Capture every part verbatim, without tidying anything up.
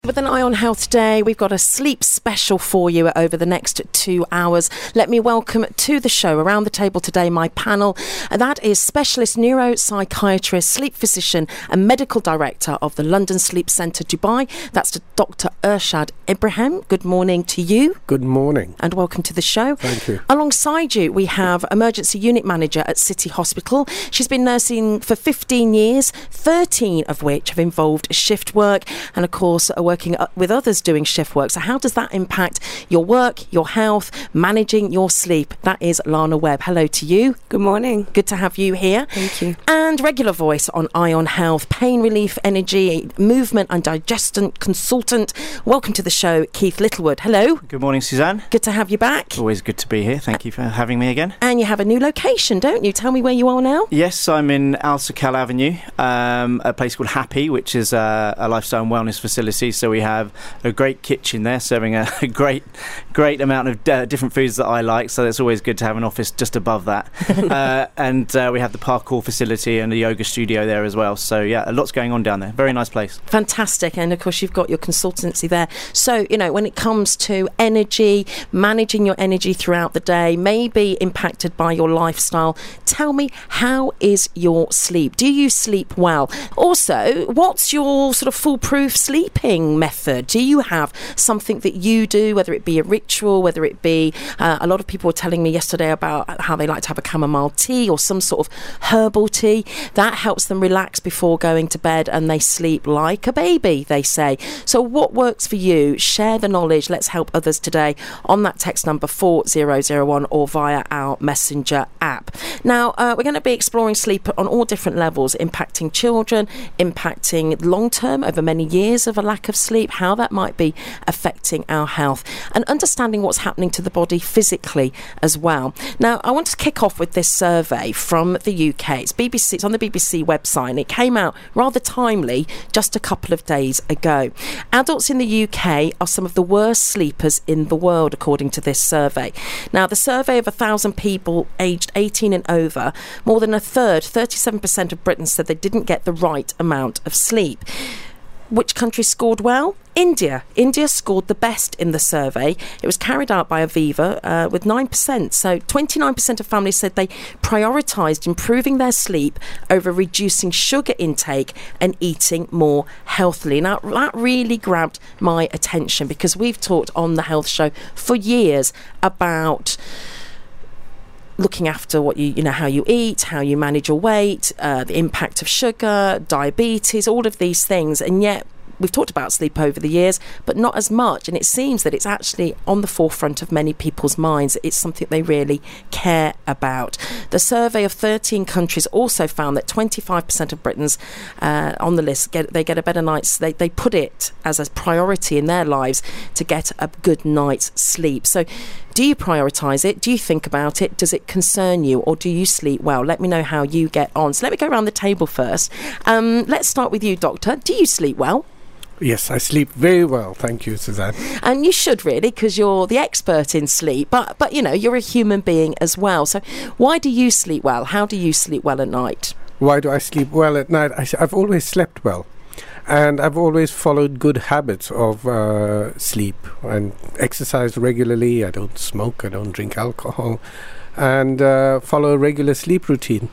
With an eye on health today, we've got a sleep special for you over the next two hours. Let me welcome to the show, around the table today, my panel. And that is specialist neuropsychiatrist, sleep physician and medical director of the London Sleep Centre Dubai. That's Doctor Irshad Ibrahim. Good morning to you. Good morning. And welcome to the show. Thank you. Alongside you, we have emergency unit manager at City Hospital. She's been nursing for fifteen years, thirteen of which have involved shift work, and of course working with others doing shift work. So how does that impact your work, your health, managing your sleep? That is Lana Webb. Hello to you. Good morning. Good to have you here. Thank you. And regular voice on Eye on Health, pain relief, energy, movement and digestion consultant. Welcome to the show, Keith Littlewood. Hello. Good morning, Suzanne. Good to have you back. Always good to be here. Thank you for having me again. And you have a new location, don't you? Tell me where you are now. Yes, I'm in Al Sakal Avenue, um, a place called Happy, which is a, a lifestyle and wellness facility. So we have a great kitchen there, serving a, a great, great amount of uh, different foods that I like. So it's always good to have an office just above that. uh, and uh, we have the parkour facility and the yoga studio there as well. So yeah, a lot's going on down there. Very nice place. Fantastic. And of course, you've got your consultancy there. So, you know, when it comes to energy, managing your energy throughout the day, maybe impacted by your lifestyle, tell me, how is your sleep? Do you sleep well? Also, what's your sort of foolproof sleeping method? Do you have something that you do, whether it be a ritual, whether it be, uh, a lot of people were telling me yesterday about how they like to have a chamomile tea or some sort of herbal tea that helps them relax before going to bed, and they sleep like a baby, they say. So what works for you? Share the knowledge. Let's help others today on that text number four zero zero one or via our messenger app. Now, uh, we're going to be exploring sleep on all different levels, impacting children, impacting long term over many years of a lack of sleep, how that might be affecting our health, and understanding what's happening to the body physically as well. Now, I want to kick off with this survey from the U K. It's B B C, it's on the B B C website, and it came out rather timely just a couple of days ago. Adults in the U K are some of the worst sleepers in the world, according to this survey. Now, the survey of one thousand people aged eighteen and over, more than a third, thirty-seven percent of Britons said they didn't get the right amount of sleep. Which country scored well? India. India scored the best in the survey. It was carried out by Aviva uh, with nine percent. So twenty-nine percent of families said they prioritised improving their sleep over reducing sugar intake and eating more healthily. Now, that really grabbed my attention, because we've talked on the health show for years about looking after what you, you know, how you eat, how you manage your weight, uh, the impact of sugar, diabetes, all of these things. And yet we've talked about sleep over the years, but not as much. And it seems that it's actually on the forefront of many people's minds. It's something they really care about. The survey of thirteen countries also found that twenty-five percent of Britons uh, on the list, get they get a better night's, they, they put it as a priority in their lives to get a good night's sleep. So do you prioritise it? Do you think about it? Does it concern you, or do you sleep well? Let me know how you get on. So let me go around the table first. Um, let's start with you, Doctor. Do you sleep well? Yes, I sleep very well. Thank you, Suzanne. And you should really, because you're the expert in sleep. But, but you know, you're a human being as well. So why do you sleep well? How do you sleep well at night? Why do I sleep well at night? I, I've always slept well. And I've always followed good habits of uh, sleep and exercise regularly. I don't smoke. I don't drink alcohol. And uh, follow a regular sleep routine.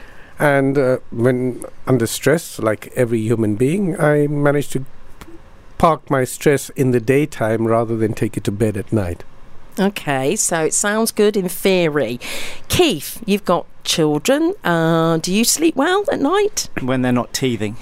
And uh, when under stress, like every human being, I manage to park my stress in the daytime rather than take it to bed at night. Okay, so it sounds good in theory. Keith, you've got children. Uh, do you sleep well at night? When they're not teething.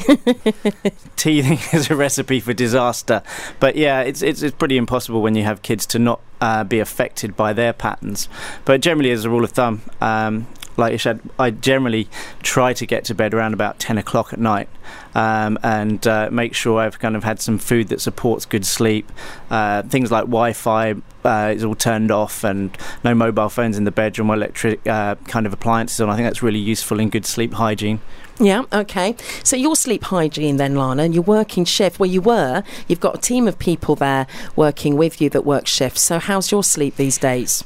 Teething is a recipe for disaster. But yeah, it's it's, it's pretty impossible when you have kids to not uh, be affected by their patterns. But generally, as a rule of thumb, um, like Irshad, I generally try to get to bed around about ten o'clock at night, um, and uh, make sure I've kind of had some food that supports good sleep. Uh, things like Wi-Fi uh, is all turned off, and no mobile phones in the bedroom or electric uh, kind of appliances on. I think that's really useful in good sleep hygiene. Yeah, okay. So your sleep hygiene then, Lana, and your working shift, where you were, you've got a team of people there working with you that work shifts. So how's your sleep these days?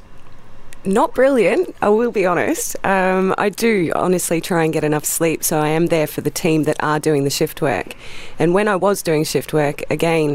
Not brilliant, I will be honest. Um, I do honestly try and get enough sleep, so I am there for the team that are doing the shift work. And when I was doing shift work, again,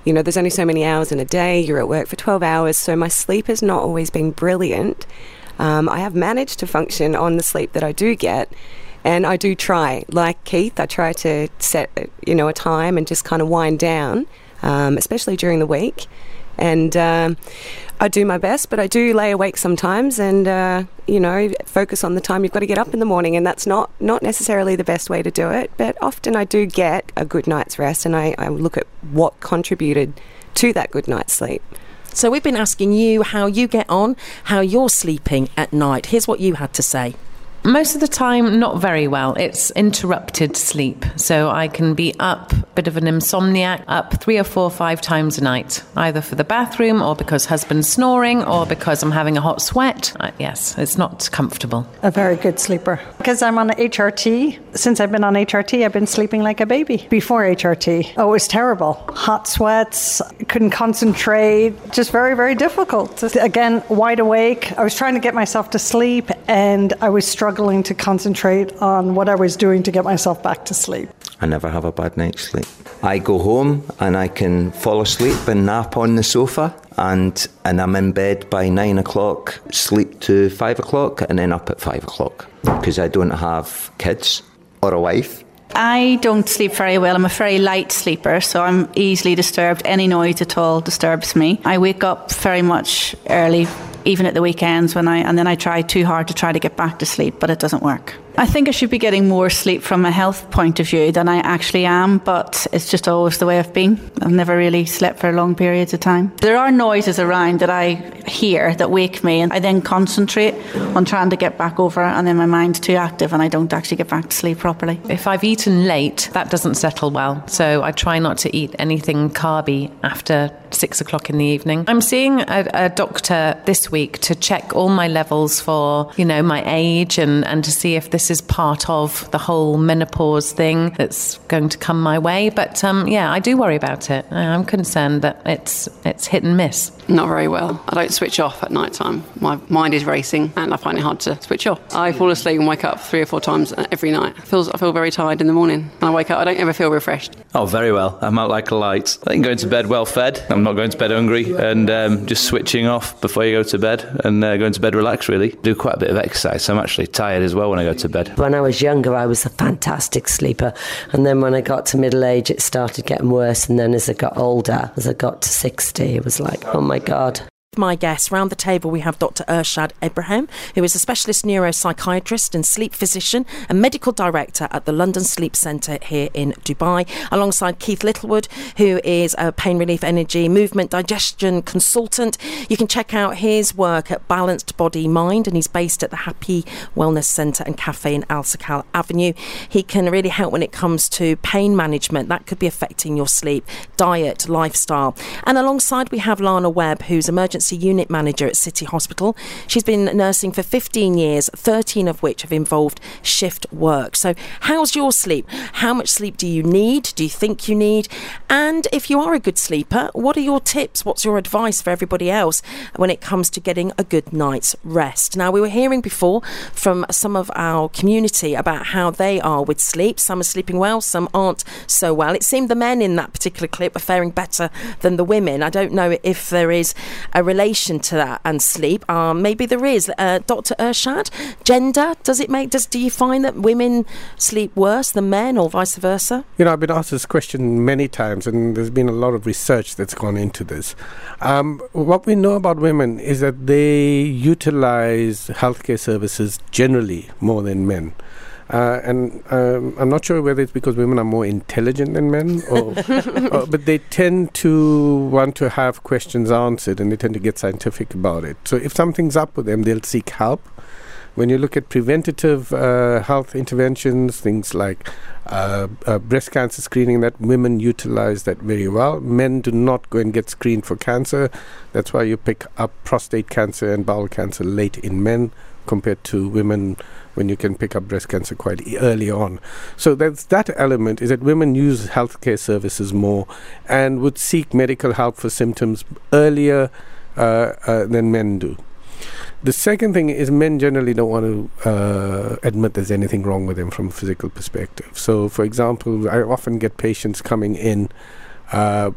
you know, there's only so many hours in a day. You're at work for twelve hours, so my sleep has not always been brilliant. Um, I have managed to function on the sleep that I do get, and I do try. Like Keith, I try to set, you know, a time and just kind of wind down, um, especially during the week. And um, I do my best, but I do lay awake sometimes and, uh, you know, focus on the time you've got to get up in the morning. And that's not, not necessarily the best way to do it. But often I do get a good night's rest, and I, I look at what contributed to that good night's sleep. So we've been asking you how you get on, how you're sleeping at night. Here's what you had to say. Most of the time, not very well. It's interrupted sleep. So I can be up, a bit of an insomniac, up three or four, five times a night, either for the bathroom or because husband's snoring or because I'm having a hot sweat. Uh, yes, it's not comfortable. A very good sleeper. Because I'm on H R T. Since I've been on H R T, I've been sleeping like a baby. Before H R T, oh, it was terrible. Hot sweats, couldn't concentrate, just very, very difficult. Again, wide awake. I was trying to get myself to sleep, and I was struggling struggling to concentrate on what I was doing to get myself back to sleep. I never have a bad night's sleep. I go home and I can fall asleep and nap on the sofa, and and I'm in bed by nine o'clock, sleep to five o'clock, and then up at five o'clock because I don't have kids or a wife. I don't sleep very well. I'm a very light sleeper, so I'm easily disturbed. Any noise at all disturbs me. I wake up very much early, even at the weekends, when I and then I try too hard to try to get back to sleep, but it doesn't work. I think I should be getting more sleep from a health point of view than I actually am, but it's just always the way I've been. I've never really slept for long periods of time. There are noises around that I hear that wake me, and I then concentrate on trying to get back over, and then my mind's too active and I don't actually get back to sleep properly. If I've eaten late, that doesn't settle well, so I try not to eat anything carby after six o'clock in the evening. I'm seeing a, a doctor this week to check all my levels for, you know, my age and, and to see if this is part of the whole menopause thing that's going to come my way. But um, yeah, I do worry about it. I'm concerned that it's it's hit and miss. Not very well. I don't switch off at night time. My mind is racing and I find it hard to switch off. I fall asleep and wake up three or four times every night. It feels, I feel very tired in the morning. When I wake up, I don't ever feel refreshed. Oh, very well. I'm out like a light. I think going to bed well fed. I'm not going to bed hungry, and um, just switching off before you go to bed and uh, going to bed relaxed, really. Do quite a bit of exercise, so I'm actually tired as well when I go to bed. When I was younger, I was a fantastic sleeper, and then when I got to middle age, it started getting worse, and then as I got older, as I got to sixty, it was like, oh my God. My guests round the table, we have Doctor Ershad Ibrahim, who is a specialist neuropsychiatrist and sleep physician and medical director at the London Sleep Centre here in Dubai, alongside Keith Littlewood, who is a pain relief, energy, movement, digestion consultant. You can check out his work at Balanced Body Mind, and he's based at the Happy Wellness Centre and Cafe in Al Sakal Avenue. He can really help when it comes to pain management. That could be affecting your sleep, diet, lifestyle. And alongside we have Lana Webb, who's emergency unit manager at City Hospital. She's been nursing for fifteen years, thirteen of which have involved shift work. So how's your sleep? How much sleep do you need? Do you think you need? And if you are a good sleeper, what are your tips? What's your advice for everybody else when it comes to getting a good night's rest? Now, we were hearing before from some of our community about how they are with sleep. Some are sleeping well, some aren't so well. It seemed the men in that particular clip were faring better than the women. I don't know if there is a relation to that and sleep. Um, maybe there is. Uh, Doctor Ershad, gender, does it make, does, do you find that women sleep worse than men or vice versa? You know, I've been asked this question many times, and there's been a lot of research that's gone into this. Um, what we know about women is that they utilize healthcare services generally more than men. Uh, and um, I'm not sure whether it's because women are more intelligent than men, or, or, but they tend to want to have questions answered, and they tend to get scientific about it. So if something's up with them, they'll seek help. When you look at preventative uh, health interventions, things like uh, uh, breast cancer screening, that women utilize that very well. Men do not go and get screened for cancer. That's why you pick up prostate cancer and bowel cancer late in men compared to women, when you can pick up breast cancer quite e- early on. So that's that element, is that women use healthcare services more and would seek medical help for symptoms earlier uh, uh, than men do. The second thing is men generally don't want to uh, admit there's anything wrong with them from a physical perspective. So, for example, I often get patients coming in uh,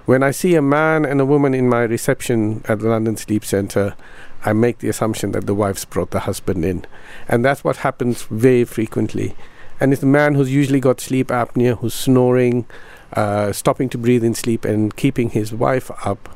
When I see a man and a woman in my reception at the London Sleep Centre, I make the assumption that the wife's brought the husband in. And that's what happens very frequently. And it's the man who's usually got sleep apnea, who's snoring, uh, stopping to breathe in sleep and keeping his wife up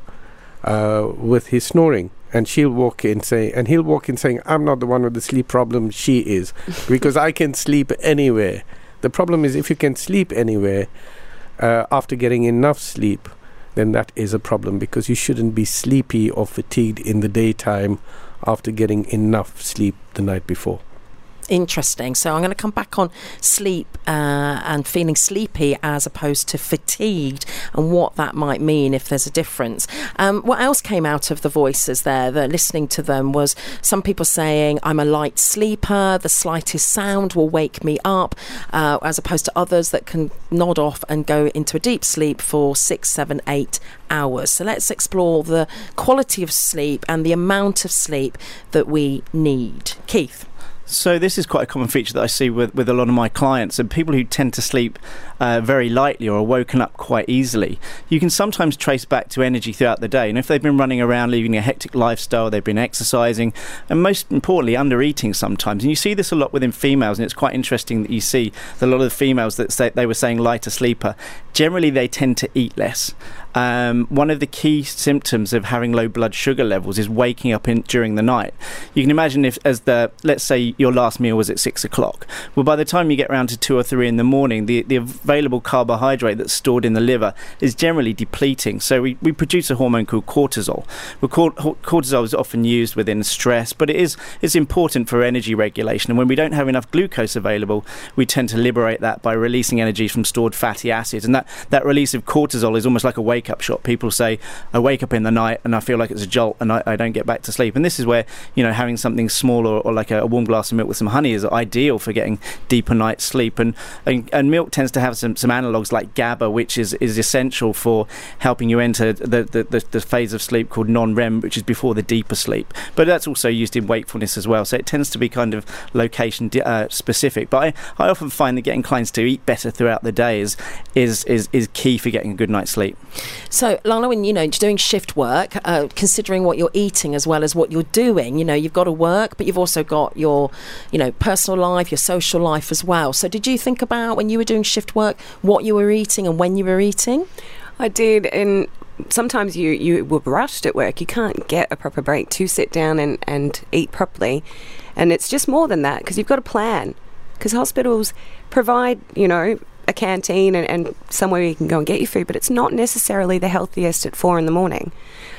uh, with his snoring. And she'll walk in say, and he'll walk in saying, I'm not the one with the sleep problem, she is. Because I can sleep anywhere. The problem is if you can sleep anywhere uh, after getting enough sleep, then that is a problem, because you shouldn't be sleepy or fatigued in the daytime after getting enough sleep the night before. Interesting. So I'm going to come back on sleep uh, and feeling sleepy as opposed to fatigued, and what that might mean if there's a difference. Um, what else came out of the voices there, that listening to them, was some people saying, I'm a light sleeper, the slightest sound will wake me up, uh, as opposed to others that can nod off and go into a deep sleep for six, seven, eight hours. So let's explore the quality of sleep and the amount of sleep that we need. Keith? So this is quite a common feature that I see with, with a lot of my clients, and people who tend to sleep uh, very lightly or are woken up quite easily. You can sometimes trace back to energy throughout the day, and if they've been running around leading a hectic lifestyle, they've been exercising, and most importantly under eating sometimes. And you see this a lot within females, and it's quite interesting that you see that a lot of the females that say, they were saying lighter sleeper, generally they tend to eat less. Um, one of the key symptoms of having low blood sugar levels is waking up in, during the night. You can imagine if, as the, let's say your last meal was at six o'clock. Well, by the time you get around to two or three in the morning, the, the available carbohydrate that's stored in the liver is generally depleting. So we, we produce a hormone called cortisol. Well, cortisol is often used within stress, but it is it's important for energy regulation. And when we don't have enough glucose available, we tend to liberate that by releasing energy from stored fatty acids. And that, that release of cortisol is almost like a wake up shot. People say, I wake up in the night and I feel like it's a jolt and I, I don't get back to sleep. And this is where, you know, having something small or, or like a, a warm glass of milk with some honey is ideal for getting deeper night's sleep. And, and and milk tends to have some, some analogues like GABA, which is, is essential for helping you enter the, the, the, the phase of sleep called non-R E M, which is before the deeper sleep. But that's also used in wakefulness as well. So it tends to be kind of location uh, specific. But I, I often find that getting clients to eat better throughout the day is, is, is, is key for getting a good night's sleep. So, Lana, when you know, doing shift work, uh, considering what you're eating as well as what you're doing, you know, you've got to work, but you've also got your, you know, personal life, your social life as well. So did you think about, when you were doing shift work, what you were eating and when you were eating? I did, and sometimes you, you were rushed at work. You can't get a proper break to sit down and, and eat properly. And it's just more than that, because you've got a plan. Because hospitals provide, you know, a canteen and, and somewhere you can go and get your food, but it's not necessarily the healthiest at four in the morning.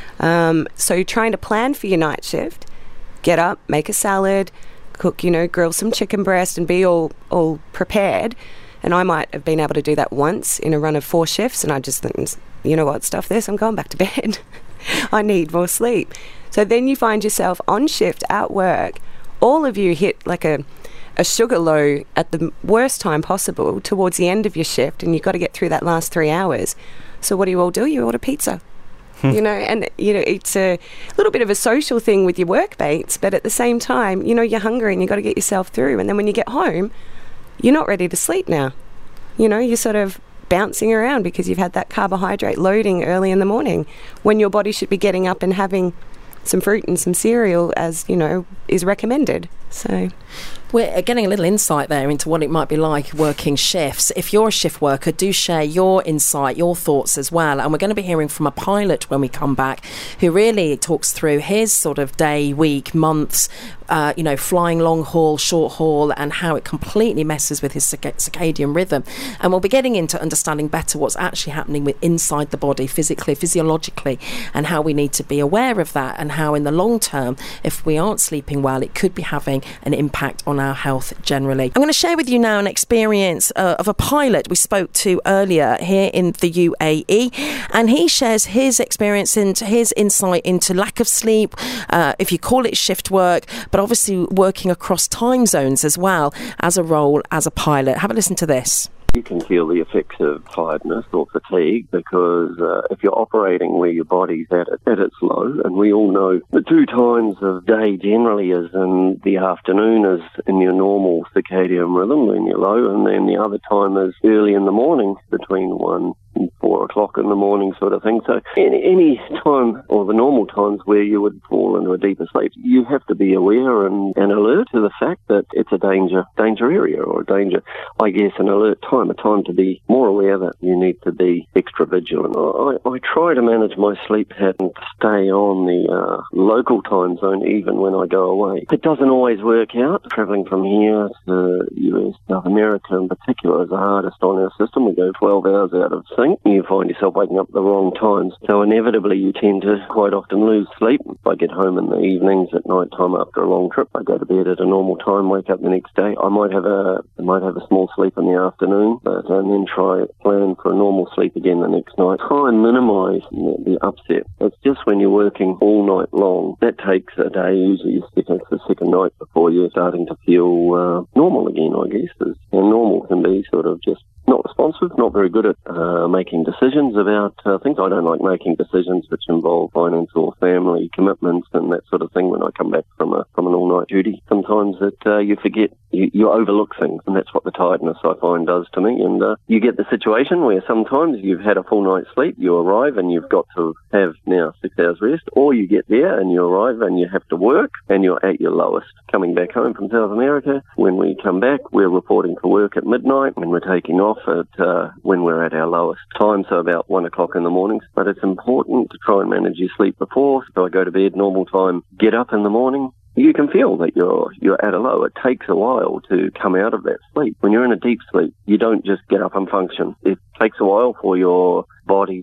Um, so trying to plan for your night shift, get up, make a salad, cook, you know, grill some chicken breast and be all, all prepared. And I might have been able to do that once in a run of four shifts, and I just think, you know what, stuff this, I'm going back to bed. I need more sleep. So then you find yourself on shift at work, all of you hit like a a sugar low at the worst time possible towards the end of your shift, and you've got to get through that last three hours. So what do you all do? You order pizza. You know, and you know, it's a little bit of a social thing with your workmates, but at the same time, you know, you're hungry and you've got to get yourself through. And then when you get home, you're not ready to sleep now. You know, you're sort of bouncing around because you've had that carbohydrate loading early in the morning when your body should be getting up and having some fruit and some cereal, as, you know, is recommended. So we're getting a little insight there into what it might be like working shifts. If you're a shift worker, do share your insight, your thoughts as well. And we're going to be hearing from a pilot when we come back, who really talks through his sort of day, week, months, uh, you know, flying long haul, short haul, and how it completely messes with his circadian rhythm. And we'll be getting into understanding better what's actually happening with inside the body, physically, physiologically, and how we need to be aware of that, and how in the long term, if we aren't sleeping well, it could be having an impact on our health generally. I'm going to share with you now an experience uh, of a pilot we spoke to earlier here in the U A E, and he shares his experience and his insight into lack of sleep, uh, if you call it shift work, but obviously working across time zones as well as a role as a pilot. Have a listen to this. You can feel the effects of tiredness or fatigue because uh, if you're operating where your body's at, at its low, and we all know the two times of day generally is in the afternoon is in your normal circadian rhythm when you're low, and then the other time is early in the morning between one and four four o'clock in the morning sort of thing. So any, any time, or the normal times where you would fall into a deeper sleep, you have to be aware and, and alert to the fact that it's a danger danger area, or a danger, I guess, an alert time, a time to be more aware that you need to be extra vigilant. I, I try to manage my sleep pattern to stay on the uh, local time zone even when I go away. It doesn't always work out. Travelling from here to U S, South America in particular is the hardest on our system. We go twelve hours out of sync. You find yourself waking up at the wrong times. So inevitably you tend to quite often lose sleep. If I get home in the evenings at night time after a long trip, I go to bed at a normal time, wake up the next day. I might have a I might have a small sleep in the afternoon, but and then try plan for a normal sleep again the next night. Try and minimise the, the upset. It's just when you're working all night long, that takes a day, usually it's the second night before you're starting to feel uh, normal again, I guess. And normal can be sort of just not responsive, not very good at uh, making decisions about uh, things. I don't like making decisions which involve financial or family commitments and that sort of thing when I come back from a from an all-night duty. Sometimes it, uh, you forget, you, you overlook things, and that's what the tiredness, I find, does to me. And uh, you get the situation where sometimes you've had a full night's sleep, you arrive and you've got to have now six hours rest, or you get there and you arrive and you have to work and you're at your lowest. Coming back home from South America, when we come back, we're reporting for work at midnight and we're taking off at uh, when we're at our lowest time, so about one o'clock in the mornings. But it's important to try and manage your sleep before. So I go to bed normal time, get up in the morning. You can feel that you're you're at a low. It takes a while to come out of that sleep. When you're in a deep sleep, you don't just get up and function. It takes a while for your body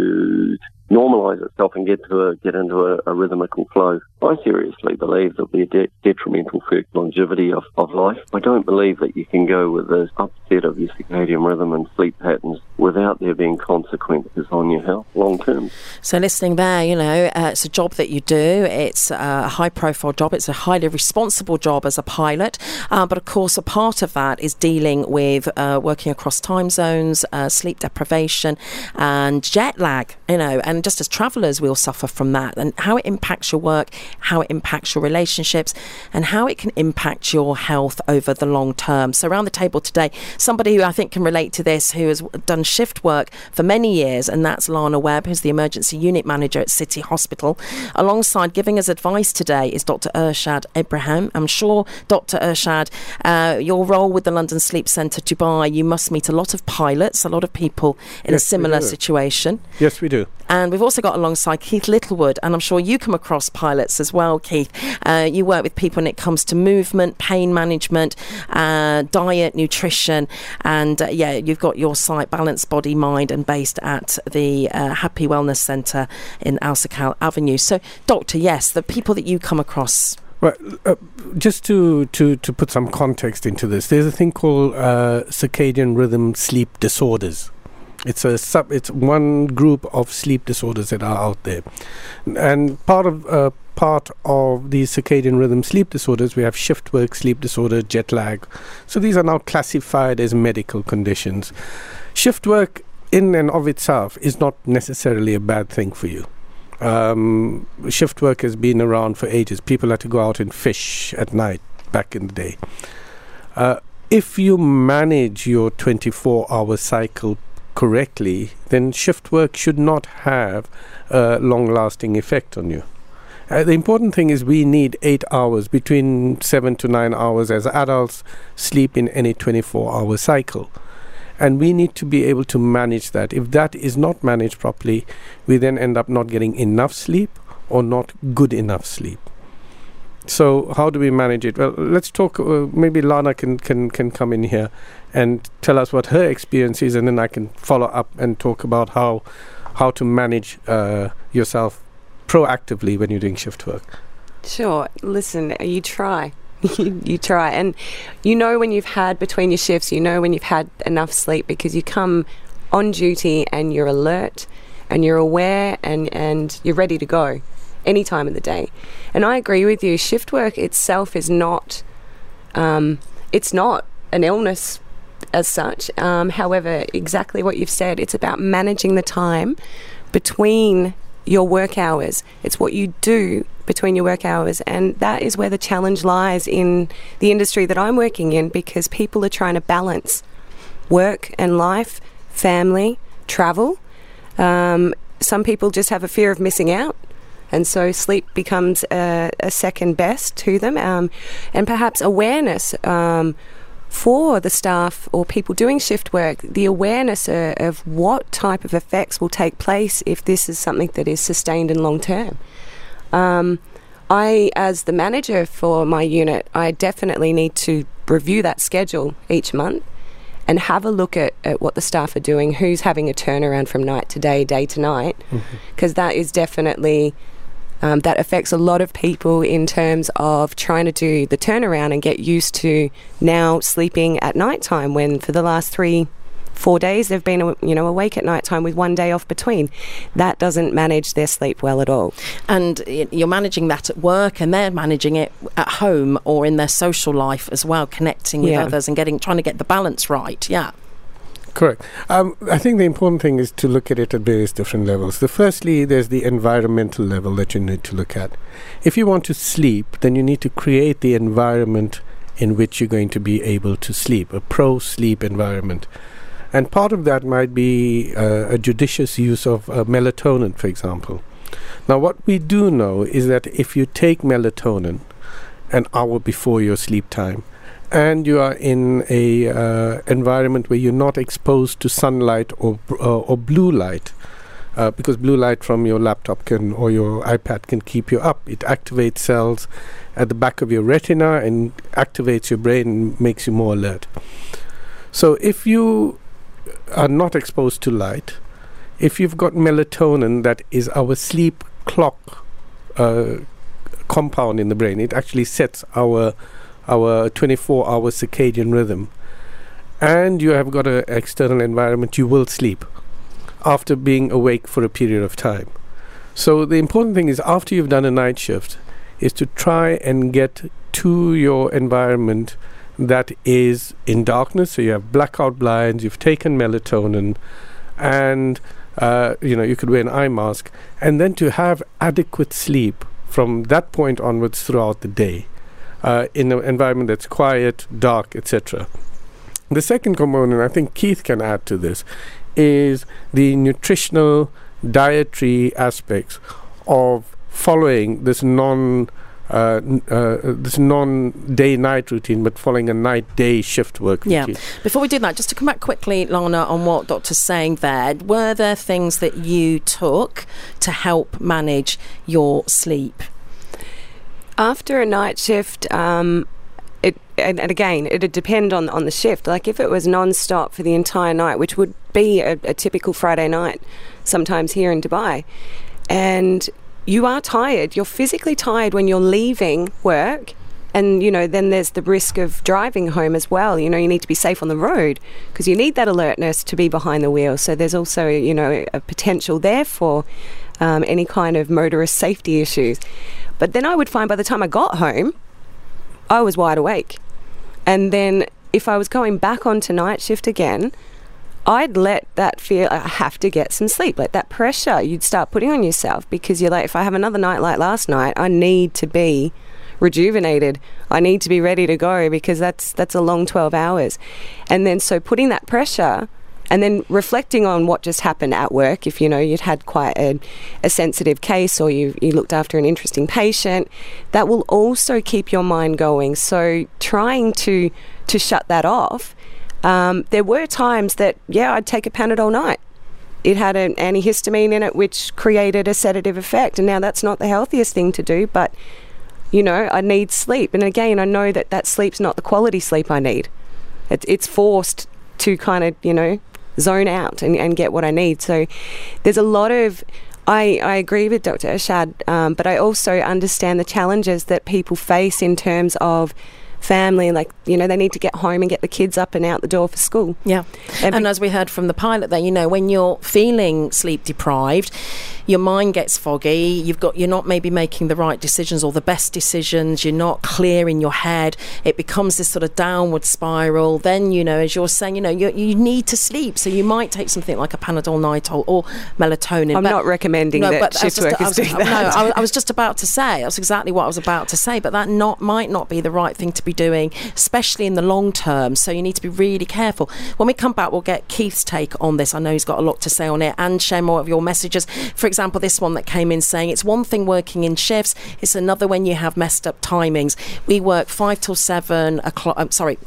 to normalise itself and get to a, get into a, a rhythmical flow. I seriously believe there'll be a de- detrimental for longevity of, of life. I don't believe that you can go with this upset of your circadian rhythm and sleep patterns without there being consequences on your health long term. So listening there, you know, uh, it's a job that you do. It's a high-profile job. It's a highly responsible job as a pilot. Uh, but, of course, a part of that is dealing with uh, working across time zones, uh, sleep deprivation and jet lag, you know, and just as travellers, we'll suffer from that, and how it impacts your work, how it impacts your relationships, and how it can impact your health over the long term. So around the table today, somebody who I think can relate to this, who has done shift work for many years, and that's Lana Webb, who's the emergency unit manager at City Hospital. Alongside giving us advice today is Doctor Irshad Ibrahim. I'm sure, Doctor Irshad, uh, your role with the London Sleep Centre Dubai, you must meet a lot of pilots, a lot of people in yes, a similar situation. Yes, we do. And we've also got alongside Keith Littlewood, and I'm sure you come across pilots as well, Keith. Uh, you work with people when it comes to movement, pain management, uh, diet, nutrition, and uh, yeah, you've got your site, Balanced Body, Mind, and based at the uh, Happy Wellness Centre in Al Sakal Avenue. So, Doctor, yes, the people that you come across. Well, uh, just to, to, to put some context into this, there's a thing called uh, circadian rhythm sleep disorders. It's a sub. It's one group of sleep disorders that are out there, and part of uh, part of these circadian rhythm sleep disorders, we have shift work sleep disorder, jet lag. So these are now classified as medical conditions. Shift work in and of itself is not necessarily a bad thing for you. Um, shift work has been around for ages. People had to go out and fish at night back in the day. Uh, if you manage your twenty-four hour cycle correctly, then shift work should not have a long-lasting effect on you. Uh, the important thing is we need eight hours, between seven to nine hours as adults sleep in any twenty-four hour cycle. And we need to be able to manage that. If that is not managed properly, we then end up not getting enough sleep or not good enough sleep. So how do we manage it? Well, let's talk, uh, maybe Lana can, can, can come in here and tell us what her experience is, and then I can follow up and talk about how how to manage uh, yourself proactively when you're doing shift work. Sure. Listen, you try. you, you try. And you know when you've had, between your shifts, you know when you've had enough sleep, because you come on duty and you're alert and you're aware and, and you're ready to go any time of the day. And I agree with you, shift work itself is not um, it's not an illness as such. Um, however, exactly what you've said, it's about managing the time between your work hours. It's what you do between your work hours, and that is where the challenge lies in the industry that I'm working in, because people are trying to balance work and life, family, travel, Um, some people just have a fear of missing out. And so sleep becomes a, a second best to them. Um, and perhaps awareness um, for the staff or people doing shift work, the awareness uh, of what type of effects will take place if this is something that is sustained and long term. Um, I, as the manager for my unit, I definitely need to review that schedule each month and have a look at, at what the staff are doing, who's having a turnaround from night to day, day to night, because mm-hmm. that is definitely... Um, that affects a lot of people in terms of trying to do the turnaround and get used to now sleeping at night time, when for the last three, four days they've been, you know, awake at night time with one day off between. That doesn't manage their sleep well at all. And you're managing that at work, and they're managing it at home or in their social life as well, connecting with Yeah. others and getting trying to get the balance right. Yeah. Correct. Um, I think the important thing is to look at it at various different levels. The firstly, there's the environmental level that you need to look at. If you want to sleep, then you need to create the environment in which you're going to be able to sleep, a pro-sleep environment. And part of that might be uh, a judicious use of uh, melatonin, for example. Now, what we do know is that if you take melatonin an hour before your sleep time, and you are in a uh, environment where you're not exposed to sunlight or uh, or blue light, uh, because blue light from your laptop can or your iPad can keep you up. It activates cells at the back of your retina and activates your brain and makes you more alert. So if you are not exposed to light, if you've got melatonin, that is our sleep clock uh, compound in the brain, it actually sets our our twenty-four hour circadian rhythm, and you have got an external environment, you will sleep after being awake for a period of time. So the important thing is, after you've done a night shift, is to try and get to your environment that is in darkness. So you have blackout blinds, you've taken melatonin, and uh, you know, you could wear an eye mask, and then to have adequate sleep from that point onwards throughout the day. Uh, in an environment that's quiet, dark, et cetera. The second component, I think Keith can add to this, is the nutritional, dietary aspects of following this non, uh, n- uh, this non-day-night routine, but following a night-day shift work routine. Yeah. Before we do that, just to come back quickly, Lana, on what Doctor's saying there, were there things that you took to help manage your sleep? After a night shift, um, it and, and again, it'd depend on, on the shift. Like if it was non-stop for the entire night, which would be a, a typical Friday night, sometimes here in Dubai, and you are tired, you're physically tired when you're leaving work, and, you know, then there's the risk of driving home as well. You know, you need to be safe on the road because you need that alertness to be behind the wheel. So there's also, you know, a potential there for um, any kind of motorist safety issues. But then I would find by the time I got home, I was wide awake. And then if I was going back onto night shift again, I'd let that feel, I have to get some sleep. Like that pressure you'd start putting on yourself, because you're like, if I have another night like last night, I need to be rejuvenated. I need to be ready to go, because that's that's a long twelve hours. And then so putting that pressure and then reflecting on what just happened at work, if you know you'd had quite a, a sensitive case, or you you looked after an interesting patient, that will also keep your mind going. So trying to to shut that off. Um, there were times that, yeah, I'd take a Panadol night. It had an antihistamine in it, which created a sedative effect. And now that's not the healthiest thing to do, but, you know, I need sleep. And again, I know that that sleep's not the quality sleep I need. It, it's forced to kind of, you know, zone out and, and get what I need. So there's a lot of... I, I agree with Doctor Ershad, um, but I also understand the challenges that people face in terms of family, like, you know, they need to get home and get the kids up and out the door for school. Yeah. And, and as we heard from the pilot there, you know, when you're feeling sleep deprived, your mind gets foggy. You've got you're not maybe making the right decisions or the best decisions. You're not clear in your head. It becomes this sort of downward spiral. Then, you know, as you're saying, you know, you you need to sleep, so you might take something like a Panadol Nitol or melatonin. I'm but, not recommending no, that but shift just, workers was, do no, that. I, I was just about to say. That's exactly what I was about to say. But that not might not be the right thing to be doing, especially in the long term. So you need to be really careful. When we come back, we'll get Keith's take on this. I know he's got a lot to say on it, and share more of your messages. For example, this one that came in saying it's one thing working in shifts, it's another when you have messed up timings. We work five till seven o'clock. I'm sorry.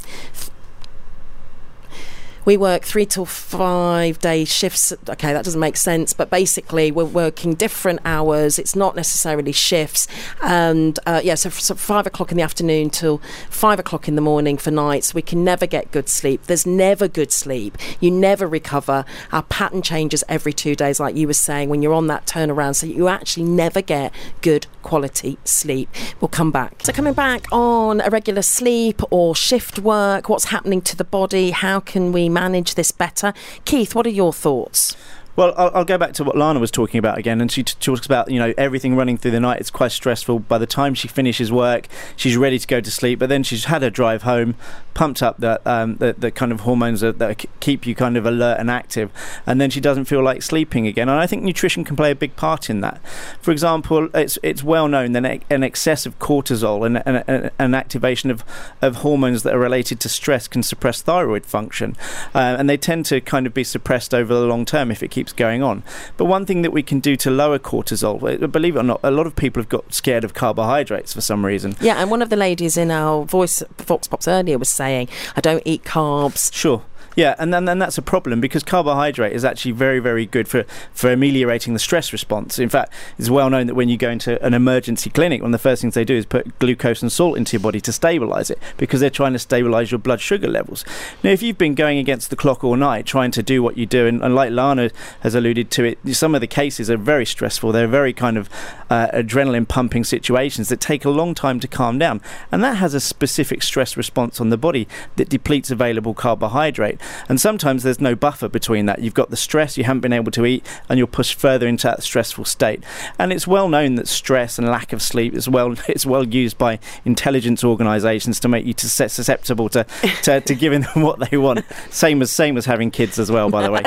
We work three till five day shifts. Okay, that doesn't make sense, but basically we're working different hours. It's not necessarily shifts. And uh, yeah, so, so five o'clock in the afternoon till five o'clock in the morning for nights. We can never get good sleep. There's never good sleep. You never recover. Our pattern changes every two days, like you were saying, when you're on that turnaround. So you actually never get good quality sleep. We'll come back. So coming back on irregular sleep or shift work, what's happening to the body? How can we manage this better? Keith, what are your thoughts? Well, I'll, I'll go back to what Lana was talking about again, and she t- talks about, you know, everything running through the night. It's quite stressful. By the time she finishes work, she's ready to go to sleep, but then she's had her drive home, pumped up the, um, the, the kind of hormones that, that keep you kind of alert and active, and then she doesn't feel like sleeping again. And I think nutrition can play a big part in that. For example, it's it's well known that an excess of cortisol and an, an activation of, of hormones that are related to stress can suppress thyroid function, uh, and they tend to kind of be suppressed over the long term if it keeps going on. But one thing that we can do to lower cortisol, believe it or not, a lot of people have got scared of carbohydrates for some reason. Yeah, and one of the ladies in our voice Vox Pops earlier was saying, I don't eat carbs. Sure. Yeah, and then, then that's a problem, because carbohydrate is actually very, very good for, for ameliorating the stress response. In fact, it's well known that when you go into an emergency clinic, one of the first things they do is put glucose and salt into your body to stabilise it, because they're trying to stabilise your blood sugar levels. Now, if you've been going against the clock all night, trying to do what you do, and, and like Lana has alluded to it, some of the cases are very stressful. They're very kind of uh, adrenaline-pumping situations that take a long time to calm down. And that has a specific stress response on the body that depletes available carbohydrate. And sometimes there's no buffer between that. You've got the stress, you haven't been able to eat, and you're pushed further into that stressful state. And it's well known that stress and lack of sleep is well it's well used by intelligence organisations to make you to susceptible to, to, to giving them what they want. Same as same as having kids as well, by the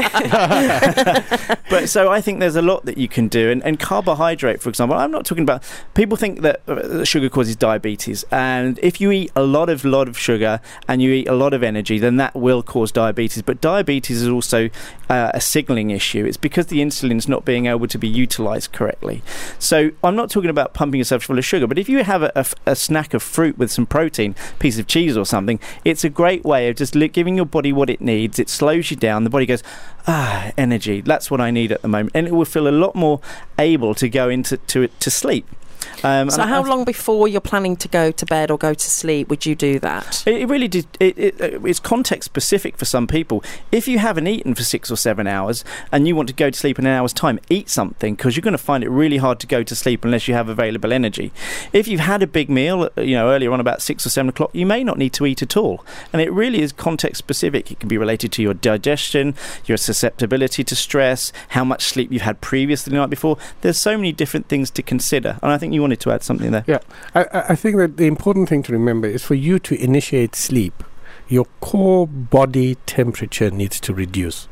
way. But so I think there's a lot that you can do. And, and carbohydrate, for example, I'm not talking about... People think that uh, sugar causes diabetes. And if you eat a lot of lot of sugar and you eat a lot of energy, then that will cause diabetes. Diabetes, but diabetes is also uh, a signalling issue. It's because the insulin's not being able to be utilised correctly. So I'm not talking about pumping yourself full of sugar, but if you have a, a, a snack of fruit with some protein, piece of cheese or something, it's a great way of just li- giving your body what it needs. It slows you down. The body goes, ah, energy. That's what I need at the moment, and it will feel a lot more able to go into to to sleep. Um, so how I, long before you're planning to go to bed or go to sleep would you do that? It, it really did. It, it, it's context specific for some people. If you haven't eaten for six or seven hours and you want to go to sleep in an hour's time, eat something, because you're going to find it really hard to go to sleep unless you have available energy. If you've had a big meal, you know, earlier on about six or seven o'clock, you may not need to eat at all. And it really is context specific. It can be related to your digestion, your susceptibility to stress, how much sleep you've had previously the night before. There's so many different things to consider, and I think you wanted to add something there. Yeah, I, I think that the important thing to remember is for you to initiate sleep, your core body temperature needs to reduce.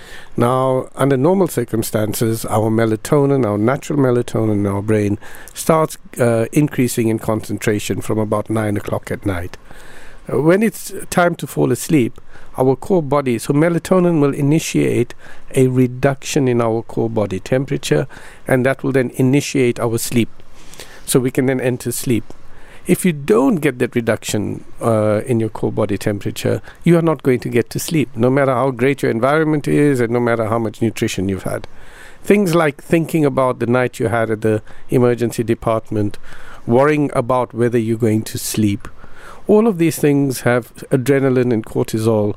Now, under normal circumstances, our melatonin, our natural melatonin in our brain starts uh, increasing in concentration from about nine o'clock at night. Uh, when it's time to fall asleep, our core body, so melatonin will initiate a reduction in our core body temperature, and that will then initiate our sleep. So we can then enter sleep. If you don't get that reduction uh, in your core body temperature, you are not going to get to sleep, no matter how great your environment is and no matter how much nutrition you've had. Things like thinking about the night you had at the emergency department, worrying about whether you're going to sleep. All of these things have adrenaline and cortisol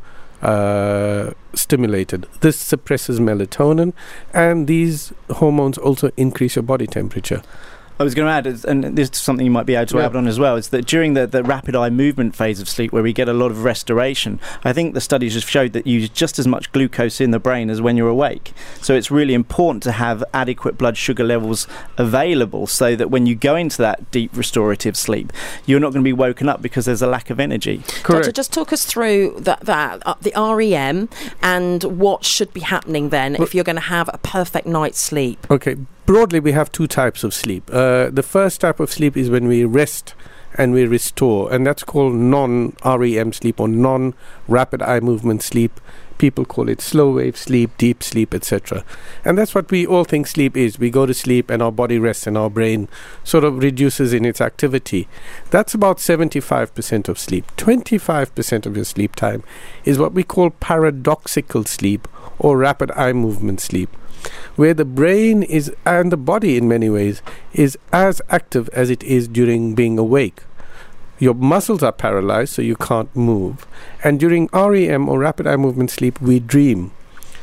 uh, stimulated. This suppresses melatonin, and these hormones also increase your body temperature. I was going to add, and this is something you might be able to Yeah. add on as well, is that during the, the rapid eye movement phase of sleep, where we get a lot of restoration, I think the studies have showed that you use just as much glucose in the brain as when you're awake. So it's really important to have adequate blood sugar levels available so that when you go into that deep restorative sleep, you're not going to be woken up because there's a lack of energy. Correct. Doctor, just talk us through that, that uh, the R E M and what should be happening then if you're going to have a perfect night's sleep. Okay, broadly we have two types of sleep. Uh, the first type of sleep is when we rest and we restore, and that's called non-R E M sleep or non-rapid eye movement sleep. People call it slow wave sleep, deep sleep, et cetera. And that's what we all think sleep is. We go to sleep and our body rests and our brain sort of reduces in its activity. That's about seventy-five percent of sleep. twenty-five percent of your sleep time is what we call paradoxical sleep or rapid eye movement sleep, where the brain is and the body in many ways is as active as it is during being awake. Your muscles are paralyzed, so you can't move. And during R E M or rapid eye movement sleep, we dream.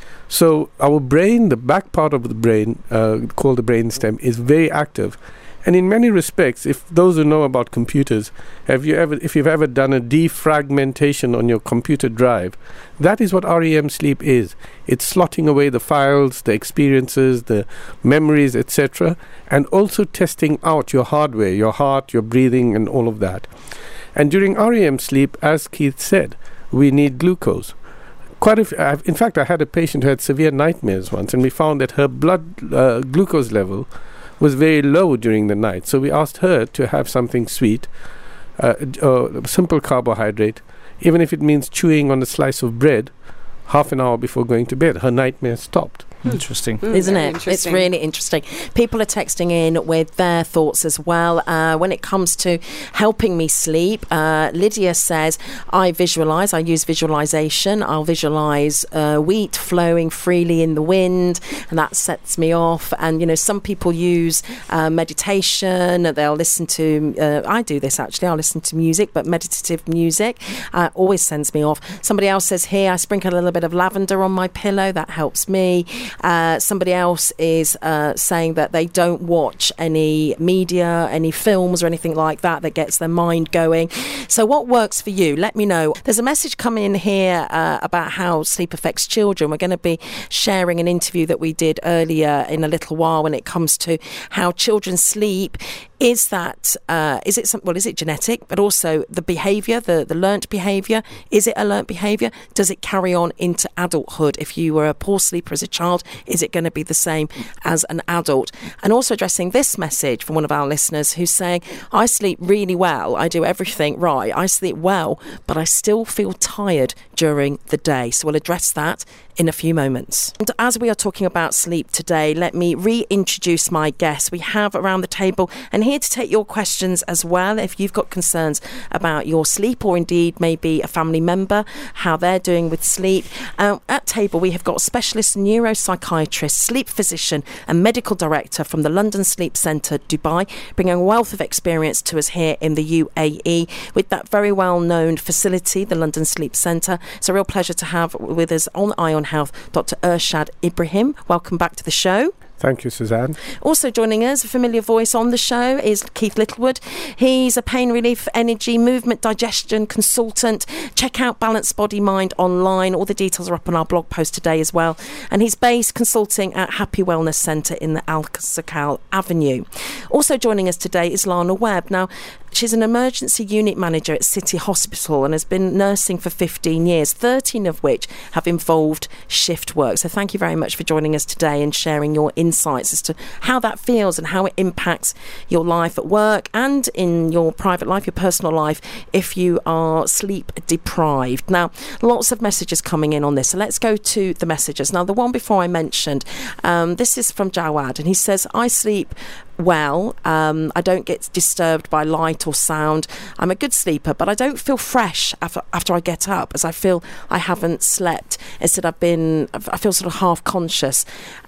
So our brain, the back part of the brain, uh, called the brainstem, is very active. And in many respects, if those who know about computers, have you ever, if you've ever done a defragmentation on your computer drive, that is what R E M sleep is. It's slotting away the files, the experiences, the memories, et cetera, and also testing out your hardware, your heart, your breathing, and all of that. And during R E M sleep, as Keith said, we need glucose. Quite a f- I've, in fact, I had a patient who had severe nightmares once, and we found that her blood uh, glucose level was very low during the night. So we asked her to have something sweet, uh, uh, simple carbohydrate, even if it means chewing on a slice of bread half an hour before going to bed. Her nightmare stopped. Interesting. Mm, Isn't it? interesting. It's really interesting. People are texting in with their thoughts as well. Uh, when it comes to helping me sleep, uh, Lydia says, I visualise, I use visualisation. I'll visualise uh, wheat flowing freely in the wind, and that sets me off. And, you know, some people use uh, meditation. They'll listen to, uh, I do this actually, I'll listen to music, but meditative music uh, always sends me off. Somebody else says here, I sprinkle a little bit of lavender on my pillow. That helps me. Uh, somebody else is uh, saying that they don't watch any media, any films or anything like that that gets their mind going. So what works for you? Let me know. There's a message coming in here uh, about how sleep affects children. We're going to be sharing an interview that we did earlier in a little while when it comes to how children sleep. Is that, uh, is it some, well, is it genetic, but also the behaviour, the, the learnt behaviour? Is it a learnt behaviour? Does it carry on into adulthood? If you were a poor sleeper as a child, is it going to be the same as an adult? And also addressing this message from one of our listeners who's saying, I sleep really well. I do everything right. I sleep well, but I still feel tired during the day. So we'll address that in a few moments. And as we are talking about sleep today, let me reintroduce my guests. We have around the table and here to take your questions as well. If you've got concerns about your sleep or indeed maybe a family member, how they're doing with sleep. Um, at table, we have got specialist neuropsychiatrist, sleep physician and medical director from the London Sleep Centre, Dubai, bringing a wealth of experience to us here in the U A E with that very well-known facility, the London Sleep Centre. It's a real pleasure to have with us on Eye on Health, Doctor Irshad Ibrahim. Welcome back to the show. Thank you, Suzanne. Also joining us, a familiar voice on the show, is Keith Littlewood. He's a pain relief, energy, movement, digestion consultant. Check out Balanced Body Mind online. All the details are up on our blog post today as well. And he's based consulting at Happy Wellness Centre in the Al Sakal Avenue. Also joining us today is Lana Webb. Now, she's an emergency unit manager at City Hospital and has been nursing for fifteen years, thirteen of which have involved shift work. So thank you very much for joining us today and sharing your insights as to how that feels and how it impacts your life at work and in your private life, your personal life, if you are sleep deprived. Now, lots of messages coming in on this. So let's go to the messages. Now, the one before I mentioned, um, this is from Jawad, and he says, I sleep well. Um, I don't get disturbed by light or sound. I'm a good sleeper, but I don't feel fresh after, after I get up, as I feel I haven't slept. Instead, I've been, I feel sort of half conscious.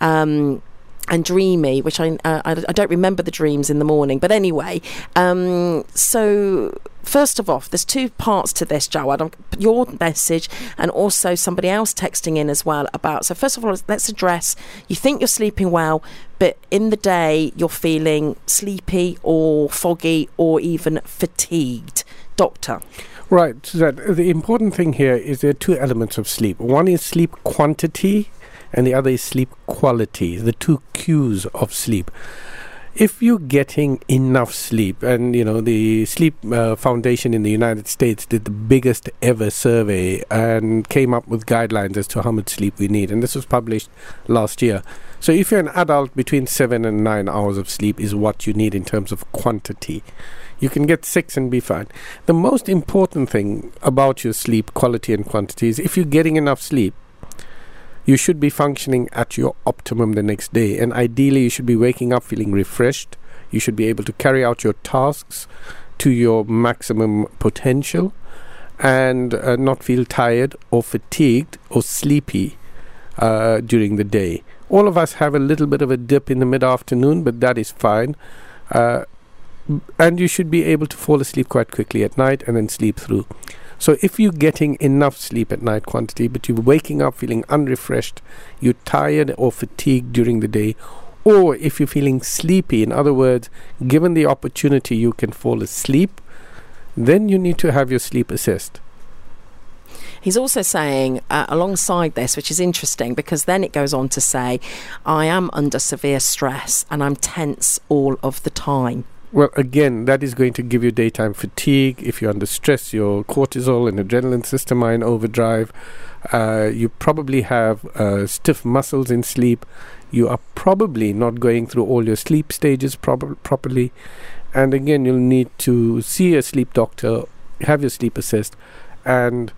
Um, and dreamy, which I, uh, I I don't remember the dreams in the morning. But anyway, um, so first of all, there's two parts to this, Jawad. Your message and also somebody else texting in as well about. So first of all, let's address, you think you're sleeping well, but in the day you're feeling sleepy or foggy or even fatigued. Doctor? Right. So that the important thing here is there are two elements of sleep. One is sleep quantity and the other is sleep quality, the two Q's of sleep. If you're getting enough sleep, and you know the Sleep uh, Foundation in the United States did the biggest ever survey and came up with guidelines as to how much sleep we need, and this was published last year. So if you're an adult, between seven and nine hours of sleep is what you need in terms of quantity. You can get six and be fine. The most important thing about your sleep quality and quantity is if you're getting enough sleep, you should be functioning at your optimum the next day, and ideally you should be waking up feeling refreshed. You should be able to carry out your tasks to your maximum potential and uh, not feel tired or fatigued or sleepy uh, during the day. All of us have a little bit of a dip in the mid-afternoon, but that is fine. Uh, and you should be able to fall asleep quite quickly at night and then sleep through. So if you're getting enough sleep at night quantity, but you're waking up feeling unrefreshed, you're tired or fatigued during the day, or if you're feeling sleepy, in other words, given the opportunity you can fall asleep, then you need to have your sleep assessed. He's also saying uh, alongside this, which is interesting because then it goes on to say, I am under severe stress and I'm tense all of the time. Well, again, that is going to give you daytime fatigue. If you're under stress, your cortisol and adrenaline system are in overdrive. Uh, you probably have uh, stiff muscles in sleep. You are probably not going through all your sleep stages prob- properly. And again, you'll need to see a sleep doctor, have your sleep assessed, and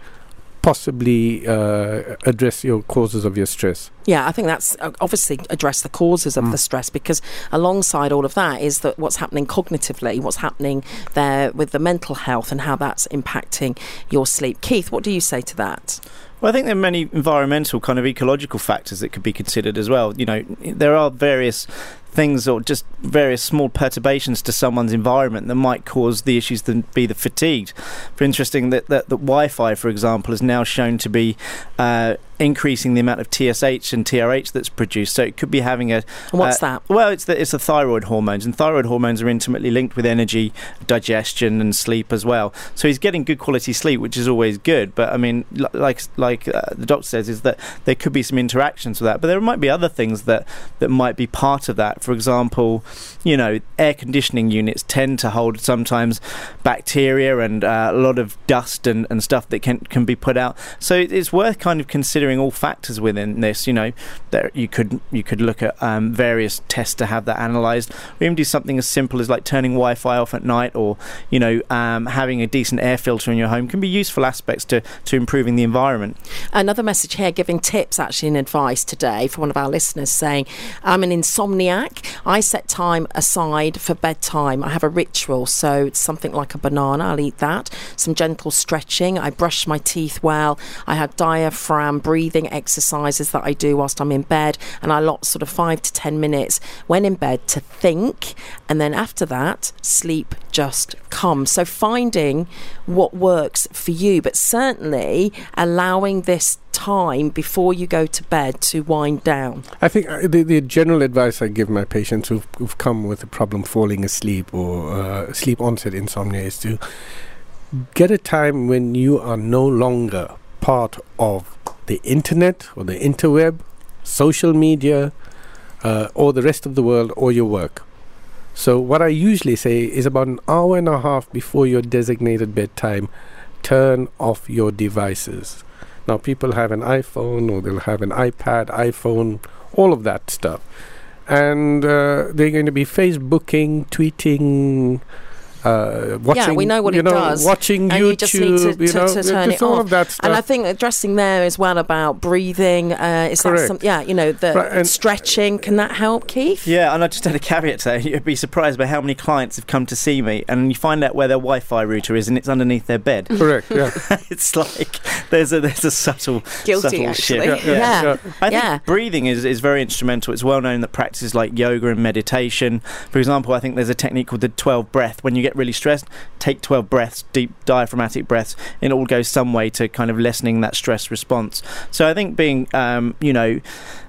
possibly uh, address your causes of your stress. Yeah, I think that's uh, obviously address the causes of mm. the stress, because alongside all of that is that what's happening cognitively, what's happening there with the mental health and how that's impacting your sleep. Keith, what do you say to that? Well, I think there are many environmental kind of ecological factors that could be considered as well. You know, there are various things or just various small perturbations to someone's environment that might cause the issues to be the fatigued. For interesting that, that, that Wi-Fi, for example, is now shown to be uh, increasing the amount of T S H and T R H that's produced. So it could be having a... What's uh, that? Well, it's the, it's the thyroid hormones, and thyroid hormones are intimately linked with energy, digestion and sleep as well. So he's getting good quality sleep, which is always good. But I mean, like like uh, the doctor says, is that there could be some interactions with that. But there might be other things that, that might be part of that. For example, you know, air conditioning units tend to hold sometimes bacteria and uh, a lot of dust and, and stuff that can can be put out. So it's worth kind of considering all factors within this. You know, there you could you could look at um, various tests to have that analysed, or even do something as simple as like turning Wi-Fi off at night, or you know, um, having a decent air filter in your home can be useful aspects to to improving the environment. Another message here giving tips actually and advice today for one of our listeners, saying, I'm an insomniac. I set time aside for bedtime. I have a ritual, so it's something like a banana. I'll eat that. Some gentle stretching. I brush my teeth well. I have diaphragm breathing exercises that I do whilst I'm in bed, and I allot sort of five to ten minutes when in bed to think, and then after that, sleep just comes. So finding what works for you, but certainly allowing this time before you go to bed to wind down. I think uh, the, the general advice I give my patients who've, who've come with a problem falling asleep or uh, sleep onset insomnia is to get a time when you are no longer part of the internet or the interweb, social media, uh, or the rest of the world, or your work. So what I usually say is about an hour and a half before your designated bedtime, turn off your devices. Now, people have an iPhone or they'll have an iPad, iPhone, all of that stuff. And uh, they're going to be Facebooking, tweeting, uh, watching, yeah, we know what you it know, does. watching and YouTube, you just need to, to, you know, to turn just it all off. Of that stuff. And I think addressing there as well about breathing, uh, is Correct. that some, yeah, you know, the right, stretching, can that help, Keith? Yeah, and I just had a caveat to that. You'd be surprised by how many clients have come to see me and you find out where their Wi-Fi router is and it's underneath their bed. Correct, yeah. It's like there's a there's a subtle, Guilty, subtle actually. shift. Yeah, yeah. yeah. I think yeah. breathing is, is very instrumental. It's well known that practices like yoga and meditation, for example, I think there's a technique called the twelve breath. When you get really stressed, take twelve breaths, deep diaphragmatic breaths, and it all goes some way to kind of lessening that stress response. So I think being, um, you know,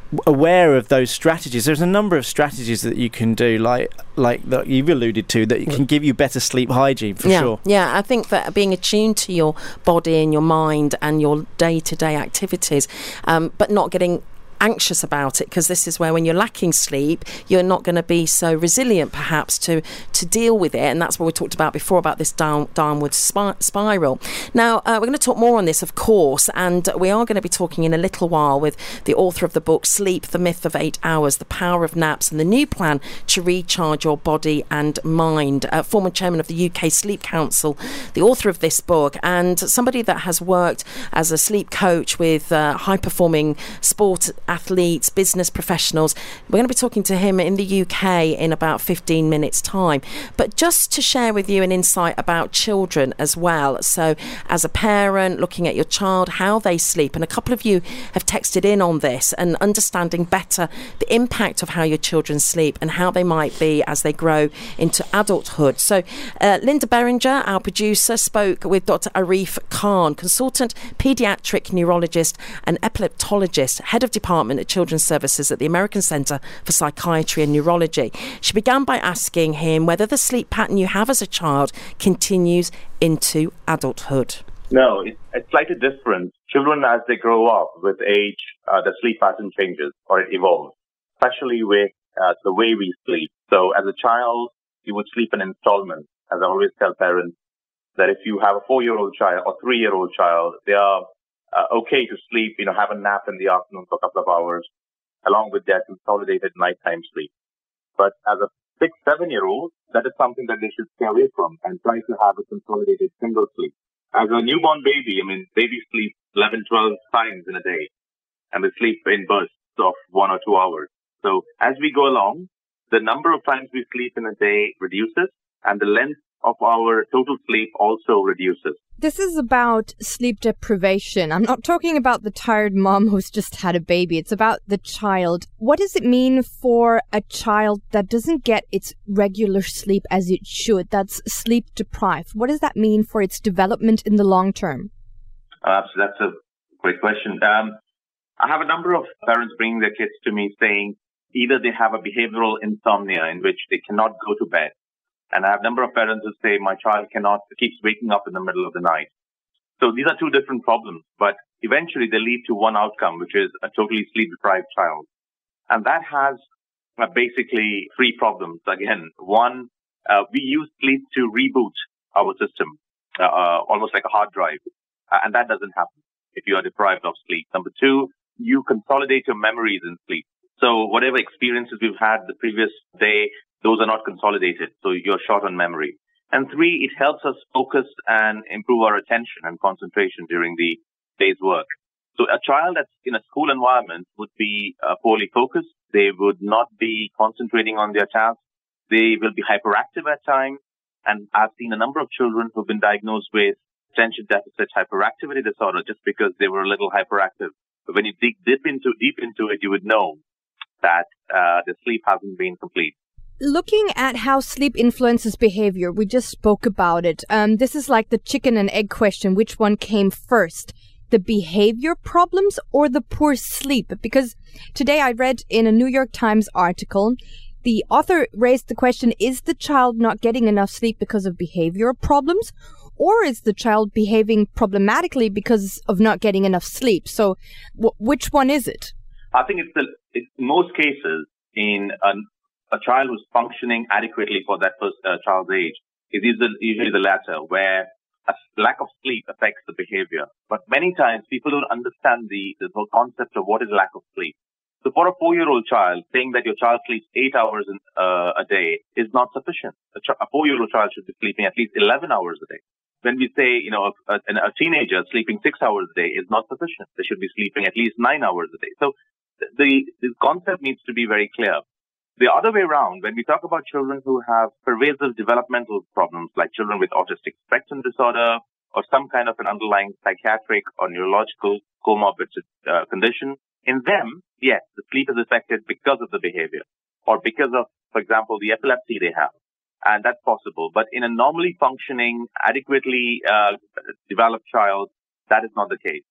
aware of those strategies. There's a number of strategies that you can do, like like that you've alluded to, that can give you better sleep hygiene for yeah. sure. Yeah, I think that being attuned to your body and your mind and your day-to-day activities, um, but not getting anxious about it, because this is where when you're lacking sleep you're not going to be so resilient perhaps to to deal with it, and that's what we talked about before about this down, downward spi- spiral. Now uh, we're going to talk more on this, of course, and we are going to be talking in a little while with the author of the book Sleep, The Myth of Eight Hours, The Power of Naps and the New Plan to Recharge Your Body and Mind, uh, former chairman of the U K Sleep Council, the author of this book, and somebody that has worked as a sleep coach with uh, high performing sport athletes, business professionals. We're going to be talking to him in the U K in about fifteen minutes time. But just to share with you an insight about children as well. So as a parent, looking at your child, how they sleep, and a couple of you have texted in on this, and understanding better the impact of how your children sleep and how they might be as they grow into adulthood. So uh, Linda Beringer, our producer, spoke with Doctor Arif Khan, consultant paediatric neurologist and epileptologist, head of department at Children's Services at the American Centre for Psychiatry and Neurology. She began by asking him whether the sleep pattern you have as a child continues into adulthood. No, it's, it's slightly different. Children, as they grow up with age, uh, the sleep pattern changes or it evolves, especially with uh, the way we sleep. So as a child, you would sleep in installments. As I always tell parents, that if you have a four-year-old child or three-year-old child, they are Uh, okay to sleep, you know, have a nap in the afternoon for a couple of hours, along with their consolidated nighttime sleep. But as a six, seven-year-old, that is something that they should stay away from and try to have a consolidated single sleep. As a newborn baby, I mean, babies sleep eleven, twelve times in a day, and they sleep in bursts of one or two hours. So as we go along, the number of times we sleep in a day reduces, and the length of our total sleep also reduces. This is about sleep deprivation. I'm not talking about the tired mom who's just had a baby. It's about the child. What does it mean for a child that doesn't get its regular sleep as it should, that's sleep deprived? What does that mean for its development in the long term? Uh, so that's a great question. Um, I have a number of parents bringing their kids to me saying either they have a behavioral insomnia in which they cannot go to bed. And I have a number of parents who say my child cannot, keeps waking up in the middle of the night. So these are two different problems, but eventually they lead to one outcome, which is a totally sleep-deprived child. And that has uh, basically three problems. Again, one, uh, we use sleep to reboot our system, uh, uh, almost like a hard drive. Uh, and that doesn't happen if you are deprived of sleep. Number two, you consolidate your memories in sleep. So whatever experiences we've had the previous day, those are not consolidated, so you're short on memory. And three, it helps us focus and improve our attention and concentration during the day's work. So a child that's in a school environment would be uh, poorly focused. They would not be concentrating on their tasks. They will be hyperactive at times. And I've seen a number of children who've been diagnosed with attention deficit hyperactivity disorder just because they were a little hyperactive. But when you dig deep into, deep into it, you would know that uh, the sleep hasn't been complete. Looking at how sleep influences behavior, we just spoke about it. Um, this is like the chicken and egg question. Which one came first? The behavior problems or the poor sleep? Because today I read in a New York Times article, the author raised the question, is the child not getting enough sleep because of behavioral problems? Or is the child behaving problematically because of not getting enough sleep? So w- which one is it? I think it's, the, it's in most cases in an a child who's functioning adequately for that first uh, child's age is usually the latter, where a lack of sleep affects the behavior. But many times people don't understand the, the whole concept of what is lack of sleep. So for a four-year-old child, saying that your child sleeps eight hours in, uh, a day is not sufficient. A, ch- a four-year-old child should be sleeping at least eleven hours a day. When we say, you know, a, a, a teenager sleeping six hours a day is not sufficient. They should be sleeping at least nine hours a day. So the, the concept needs to be very clear. The other way around, when we talk about children who have pervasive developmental problems, like children with autistic spectrum disorder or some kind of an underlying psychiatric or neurological comorbid uh, condition, in them, yes, the sleep is affected because of the behavior or because of, for example, the epilepsy they have. And that's possible. But in a normally functioning, adequately uh, developed child, that is not the case.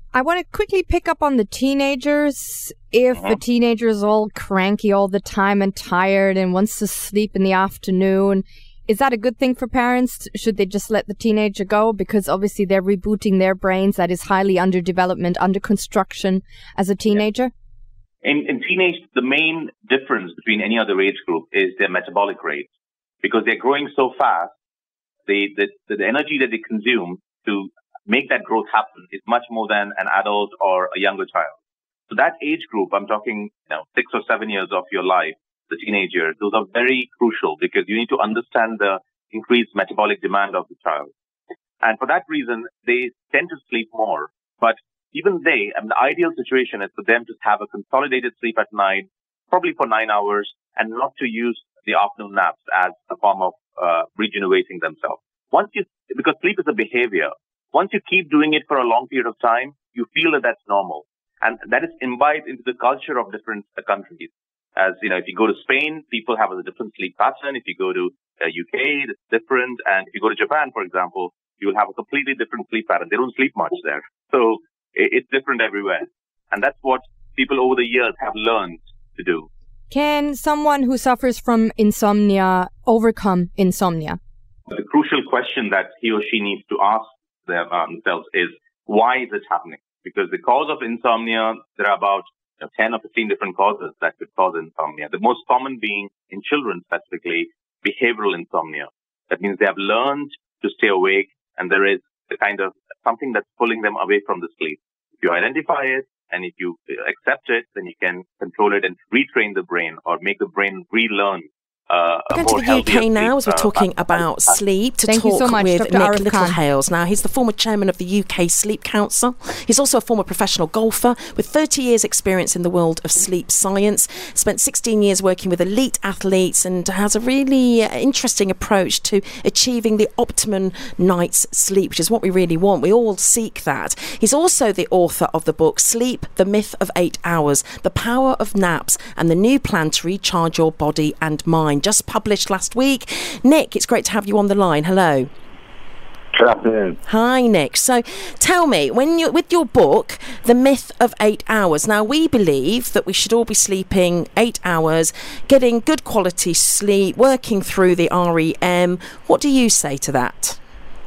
I want to quickly pick up on the teenagers. If Mhm. a teenager is all cranky all the time and tired and wants to sleep in the afternoon, is that a good thing for parents? Should they just let the teenager go? Because obviously they're rebooting their brains that is highly under development, under construction as a teenager. In, in teenage, the main difference between any other age group is their metabolic rate. Because they're growing so fast, they, the, the energy that they consume to make that growth happen is much more than an adult or a younger child. So that age group, I'm talking, you know, six or seven years of your life, the teenager, those are very crucial because you need to understand the increased metabolic demand of the child. And for that reason, they tend to sleep more. But even they, I mean, the ideal situation is for them to have a consolidated sleep at night, probably for nine hours, and not to use the afternoon naps as a form of uh, regenerating themselves. Once you, because sleep is a behavior. Once you keep doing it for a long period of time, you feel that that's normal. And that is imbibed into the culture of different uh, countries. As, you know, if you go to Spain, people have a different sleep pattern. If you go to uh, U K, it's different. And if you go to Japan, for example, you will have a completely different sleep pattern. They don't sleep much there. So it, it's different everywhere. And that's what people over the years have learned to do. Can someone who suffers from insomnia overcome insomnia? The crucial question that he or she needs to ask themselves is, why is it happening? Because the cause of insomnia, there are about you know, ten or fifteen different causes that could cause insomnia. The most common being in children specifically, behavioral insomnia. That means they have learned to stay awake and there is a kind of something that's pulling them away from the sleep. If you identify it and if you accept it, then you can control it and retrain the brain or make the brain relearn. Uh, We're going to the U K now as we're talking about sleep to Thank you talk so much, with Doctor Nick Arif Khan. Littlehales. Now, he's the former chairman of the U K Sleep Council. He's also a former professional golfer with thirty years experience in the world of sleep science, spent sixteen years working with elite athletes and has a really uh, interesting approach to achieving the optimum night's sleep, which is what we really want. We all seek that. He's also the author of the book Sleep, The Myth of Eight Hours, The Power of Naps and the New Plan to Recharge Your Body and Mind, just published last week. Nick, it's great to have you on the line. Hello. Good afternoon. Hi, Nick. So tell me, when you with your book, The Myth of Eight Hours, now we believe that we should all be sleeping eight hours, getting good quality sleep, working through the R E M. What do you say to that?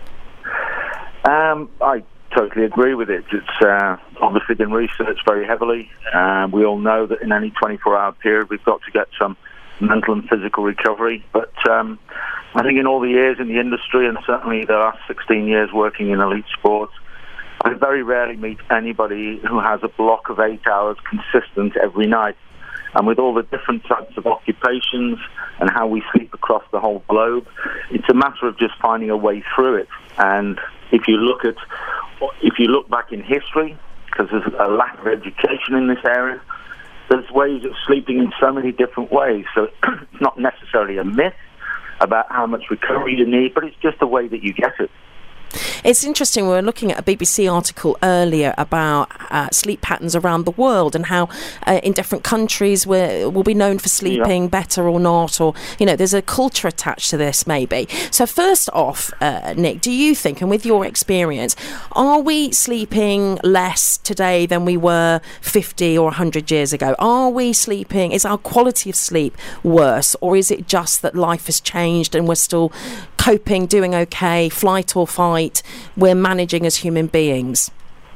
Um, I totally agree with it. It's uh, obviously been researched very heavily. Um, we all know that in any twenty-four hour period we've got to get some mental and physical recovery. But um, I think in all the years in the industry, and certainly the last sixteen years working in elite sports, I very rarely meet anybody who has a block of eight hours consistent every night. And with all the different types of occupations and how we sleep across the whole globe, it's a matter of just finding a way through it. And if you look at, if you look back in history, because there's a lack of education in this area, there's ways of sleeping in so many different ways. So it's not necessarily a myth about how much recovery you need, but it's just a way that you get it. It's interesting, we were looking at a B B C article earlier about uh, sleep patterns around the world and how uh, in different countries we're, we'll be known for sleeping yeah. better or not, or, you know, there's a culture attached to this maybe. So first off, uh, Nick, do you think, and with your experience, are we sleeping less today than we were fifty or one hundred years ago? Are we sleeping, is our quality of sleep worse, or is it just that life has changed and we're still coping, doing okay, flight or fight, we're managing as human beings?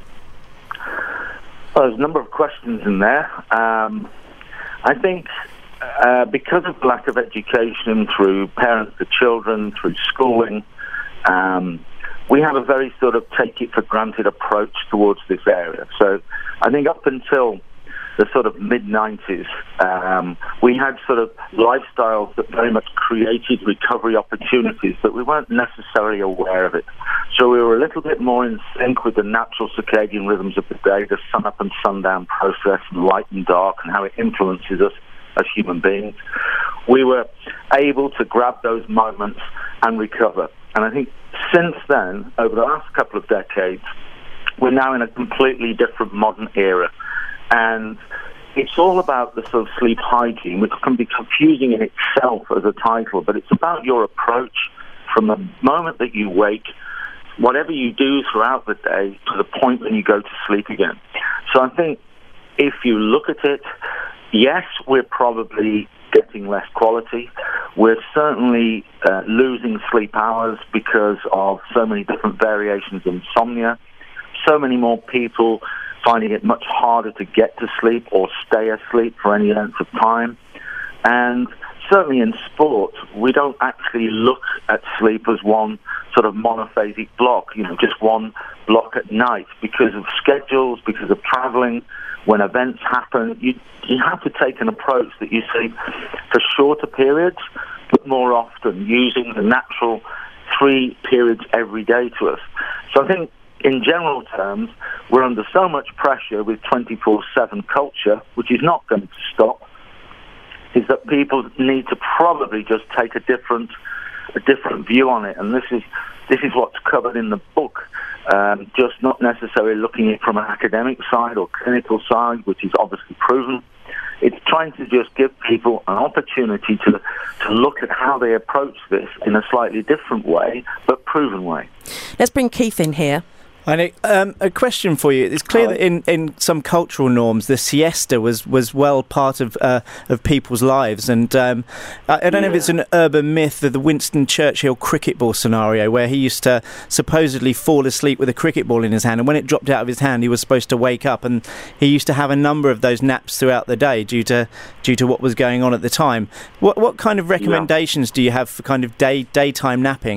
Well, there's a number of questions in there. Um, I think uh, because of lack of education through parents to children, through schooling, um, we have a very sort of take it for granted approach towards this area. So I think up until the sort of mid nineties, um, we had sort of lifestyles that very much created recovery opportunities, but we weren't necessarily aware of it. So we were a little bit more in sync with the natural circadian rhythms of the day, the sun up and sundown process, and light and dark, and how it influences us as human beings. We were able to grab those moments and recover. And I think since then, over the last couple of decades, we're now in a completely different modern era. And it's all about the sort of sleep hygiene, which can be confusing in itself as a title, but it's about your approach from the moment that you wake whatever you do throughout the day to the point when you go to sleep again. So I think if you look at it, yes, we're probably getting less quality. We're certainly uh, losing sleep hours because of so many different variations of insomnia. So many more people finding it much harder to get to sleep or stay asleep for any length of time. And certainly in sport, we don't actually look at sleep as one sort of monophasic block, you know, just one block at night because of schedules, because of traveling. When events happen, you you have to take an approach that you sleep for shorter periods, but more often, using the natural three periods every day to us. So I think, in general terms, we're under so much pressure with twenty-four seven culture, which is not going to stop, is that people need to probably just take a different a different view on it. And this is this is what's covered in the book. Um, just not necessarily looking at it from an academic side or clinical side, which is obviously proven. It's trying to just give people an opportunity to to look at how they approach this in a slightly different way, but proven way. Let's bring Keith in here. I know, um, a question for you. It's clear that in, in some cultural norms, the siesta was, was well part of uh, of people's lives. And um, I, I don't know if it's an urban myth of the Winston Churchill cricket ball scenario, where he used to supposedly fall asleep with a cricket ball in his hand, and when it dropped out of his hand, he was supposed to wake up. And he used to have a number of those naps throughout the day due to due to what was going on at the time. What what kind of recommendations yeah. do you have for kind of day daytime napping?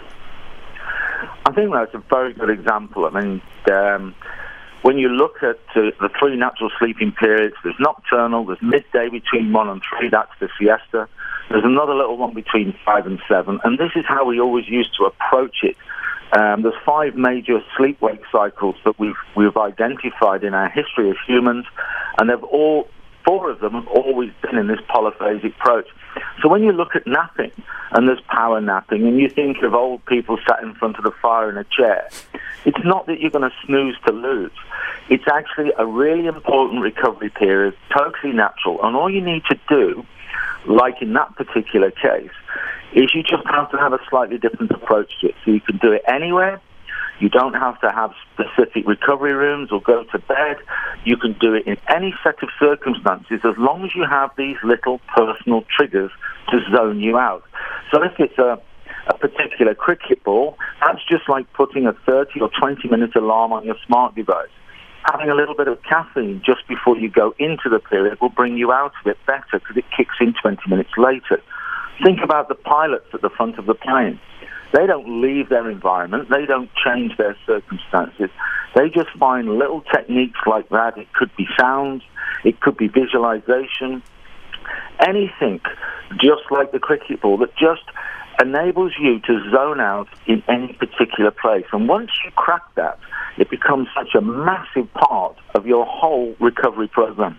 I think that's a very good example. I mean, um, when you look at uh, the three natural sleeping periods, there's nocturnal, there's midday between one and three, that's the siesta. There's another little one between five and seven, and this is how we always used to approach it. Um, there's five major sleep-wake cycles that we've we've identified in our history as humans, and they've all four of them have always been in this polyphasic approach. So when you look at napping, and there's power napping, and you think of old people sat in front of the fire in a chair, it's not that you're going to snooze to lose. It's actually a really important recovery period, totally natural, and all you need to do, like in that particular case, is you just have to have a slightly different approach to it. So you can do it anywhere. You don't have to have specific recovery rooms or go to bed. You can do it in any set of circumstances as long as you have these little personal triggers to zone you out. So if it's a, a particular cricket ball, that's just like putting a thirty or twenty minute alarm on your smart device. Having a little bit of caffeine just before you go into the period will bring you out of it better because it kicks in twenty minutes later. Think about the pilots at the front of the plane. They don't leave their environment. They don't change their circumstances. They just find little techniques like that. It could be sound. It could be visualization. Anything, just like the cricket ball, that just enables you to zone out in any particular place. And once you crack that, it becomes such a massive part of your whole recovery program.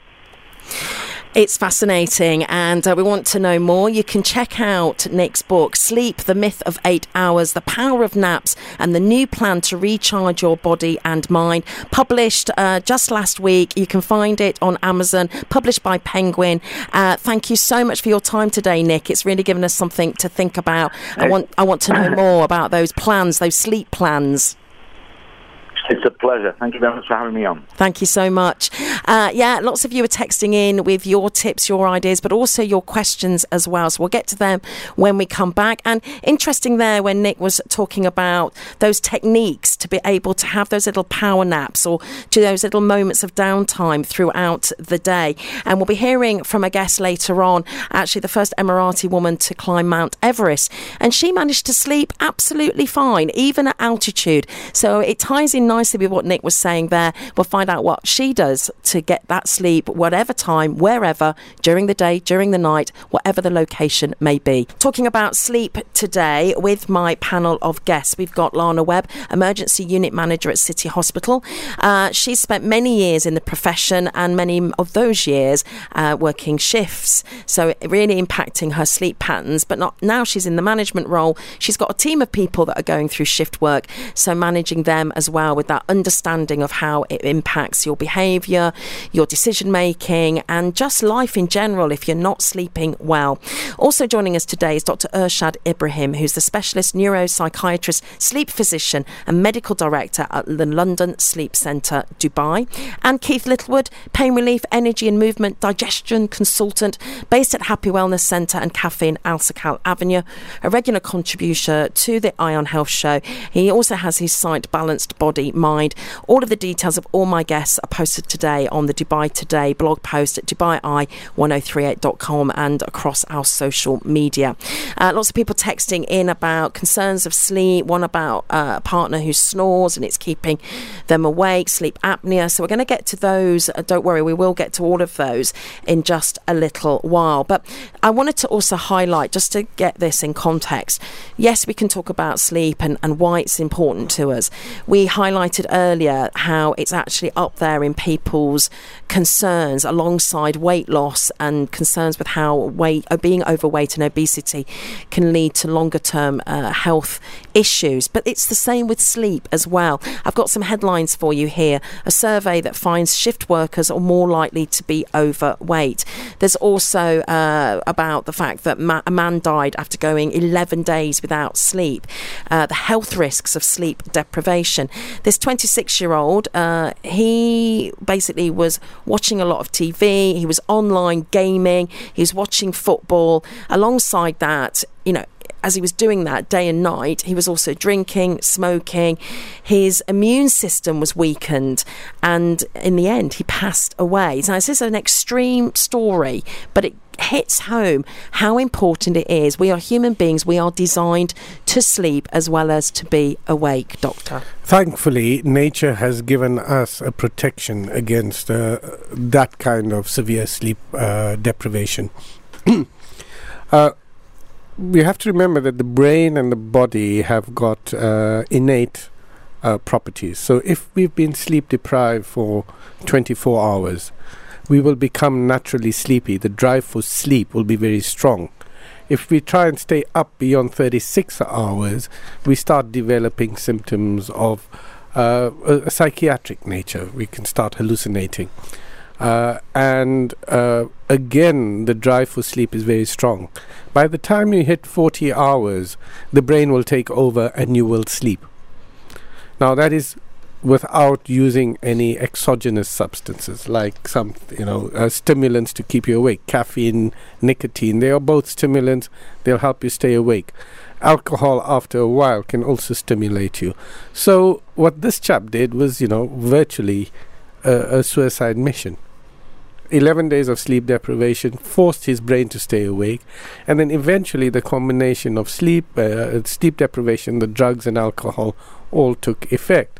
It's fascinating, and uh, we want to know more. You can check out Nick's book, Sleep, The Myth of Eight Hours, The Power of Naps, and the New Plan to Recharge Your Body and Mind, published uh, just last week. You can find it on Amazon, published by Penguin. Uh, thank you so much for your time today, Nick. It's really given us something to think about. I want, I want to know more about those plans, those sleep plans. It's a pleasure. Thank you very much for having me on. Thank you so much. Uh, yeah, lots of you are texting in with your tips, your ideas, but also your questions as well. So we'll get to them when we come back. And interesting there when Nick was talking about those techniques to be able to have those little power naps or to those little moments of downtime throughout the day. And we'll be hearing from a guest later on, actually the first Emirati woman to climb Mount Everest. And she managed to sleep absolutely fine, even at altitude. So it ties in nicely with what Nick was saying there. We'll find out what she does to get that sleep, whatever time, wherever, during the day, during the night, whatever the location may be. Talking about sleep today with my panel of guests. We've got Lana Webb, Emergency Unit Manager at City Hospital. Uh, she's spent many years in the profession and many of those years uh, working shifts. So really impacting her sleep patterns. But not now she's in the management role. She's got a team of people that are going through shift work. So managing them as well with with that understanding of how it impacts your behaviour, your decision making, and just life in general if you're not sleeping well. Also joining us today is Doctor Irshad Ibrahim, who's the specialist neuropsychiatrist, sleep physician and medical director at the London Sleep Centre, Dubai, and Keith Littlewood, pain relief, energy and movement digestion consultant based at Happy Wellness Centre and Cafe in Al Sakal Avenue, a regular contributor to the Eye on Health show. He also has his site Balanced Body Mind. All of the details of all my guests are posted today on the Dubai Today blog post at dubai eye one oh three eight dot com and across our social media. Uh, lots of people texting in about concerns of sleep, one about uh, a partner who snores and it's keeping them awake, sleep apnea. So we're going to get to those. Uh, don't worry, we will get to all of those in just a little while. But I wanted to also highlight, just to get this in context, yes, we can talk about sleep and, and why it's important to us. We highlighted earlier how it's actually up there in people's concerns alongside weight loss and concerns with how weight, uh, being overweight and obesity can lead to longer term uh, health issues. But it's the same with sleep as well. I've got some headlines for you here. A survey that finds shift workers are more likely to be overweight. There's also uh, about the fact that ma- a man died after going eleven days without sleep. Uh, the health risks of sleep deprivation. This twenty-six-year-old, uh, he basically was watching a lot of T V. He was online gaming. He was watching football. Alongside that, you know, as he was doing that day and night, he was also drinking, smoking. His immune system was weakened, and in the end, he passed away. Now, this is an extreme story, but it hits home how important it is. We are human beings. We are designed to sleep as well as to be awake, Doctor. Thankfully, nature has given us a protection against uh, that kind of severe sleep uh, deprivation. uh, we have to remember that the brain and the body have got uh, innate uh, properties. So if we've been sleep deprived for twenty-four hours, we will become naturally sleepy. The drive for sleep will be very strong. If we try and stay up beyond thirty-six hours, we start developing symptoms of uh, a, a psychiatric nature. We can start hallucinating. Uh, and uh, again, the drive for sleep is very strong. By the time you hit forty hours, the brain will take over and you will sleep. Now, that is without using any exogenous substances like some, you know, uh, stimulants to keep you awake. Caffeine, nicotine, they are both stimulants. They'll help you stay awake. Alcohol, after a while, can also stimulate you. So what this chap did was, you know, virtually a, a suicide mission. eleven days of sleep deprivation forced his brain to stay awake, and then eventually the combination of sleep, uh, sleep deprivation, the drugs and alcohol all took effect.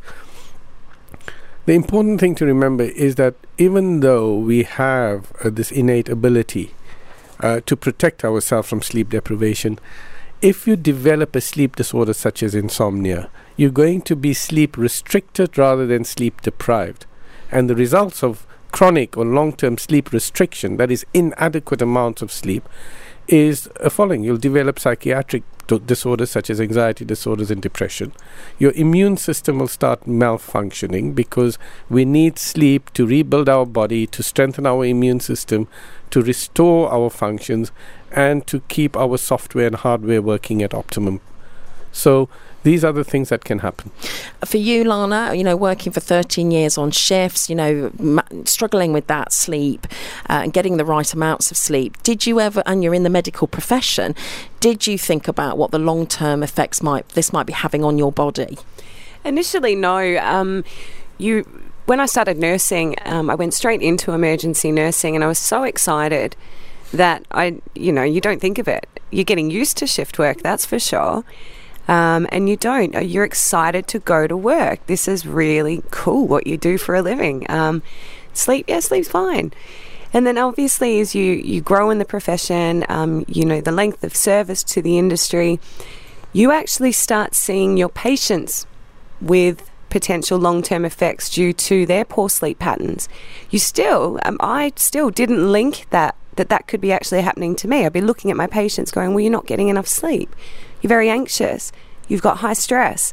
The important thing to remember is that even though we have uh, this innate ability uh, to protect ourselves from sleep deprivation, if you develop a sleep disorder such as insomnia, you're going to be sleep restricted rather than sleep deprived. And the results of chronic or long-term sleep restriction, that is inadequate amounts of sleep, is uh, following. You'll develop psychiatric d- disorders such as anxiety disorders and depression. Your immune system will start malfunctioning because we need sleep to rebuild our body, to strengthen our immune system, to restore our functions, and to keep our software and hardware working at optimum. So these are the things that can happen. For you, Lana, you know, working for thirteen years on shifts, you know, ma- struggling with that sleep uh, and getting the right amounts of sleep, did you ever, and you're in the medical profession, did you think about what the long-term effects might this might be having on your body? Initially, no. Um, you, when I started nursing, um, I went straight into emergency nursing, and I was so excited that I, you know, you don't think of it. You're getting used to shift work, that's for sure. Um, and you don't. You're excited to go to work. This is really cool what you do for a living. Um, sleep, yeah, sleep's fine. And then obviously as you, you grow in the profession, um, you know, the length of service to the industry, you actually start seeing your patients with potential long-term effects due to their poor sleep patterns. You still, um, I still didn't link that, that that could be actually happening to me. I'd be looking at my patients going, well, you're not getting enough sleep. You're very anxious. You've got high stress.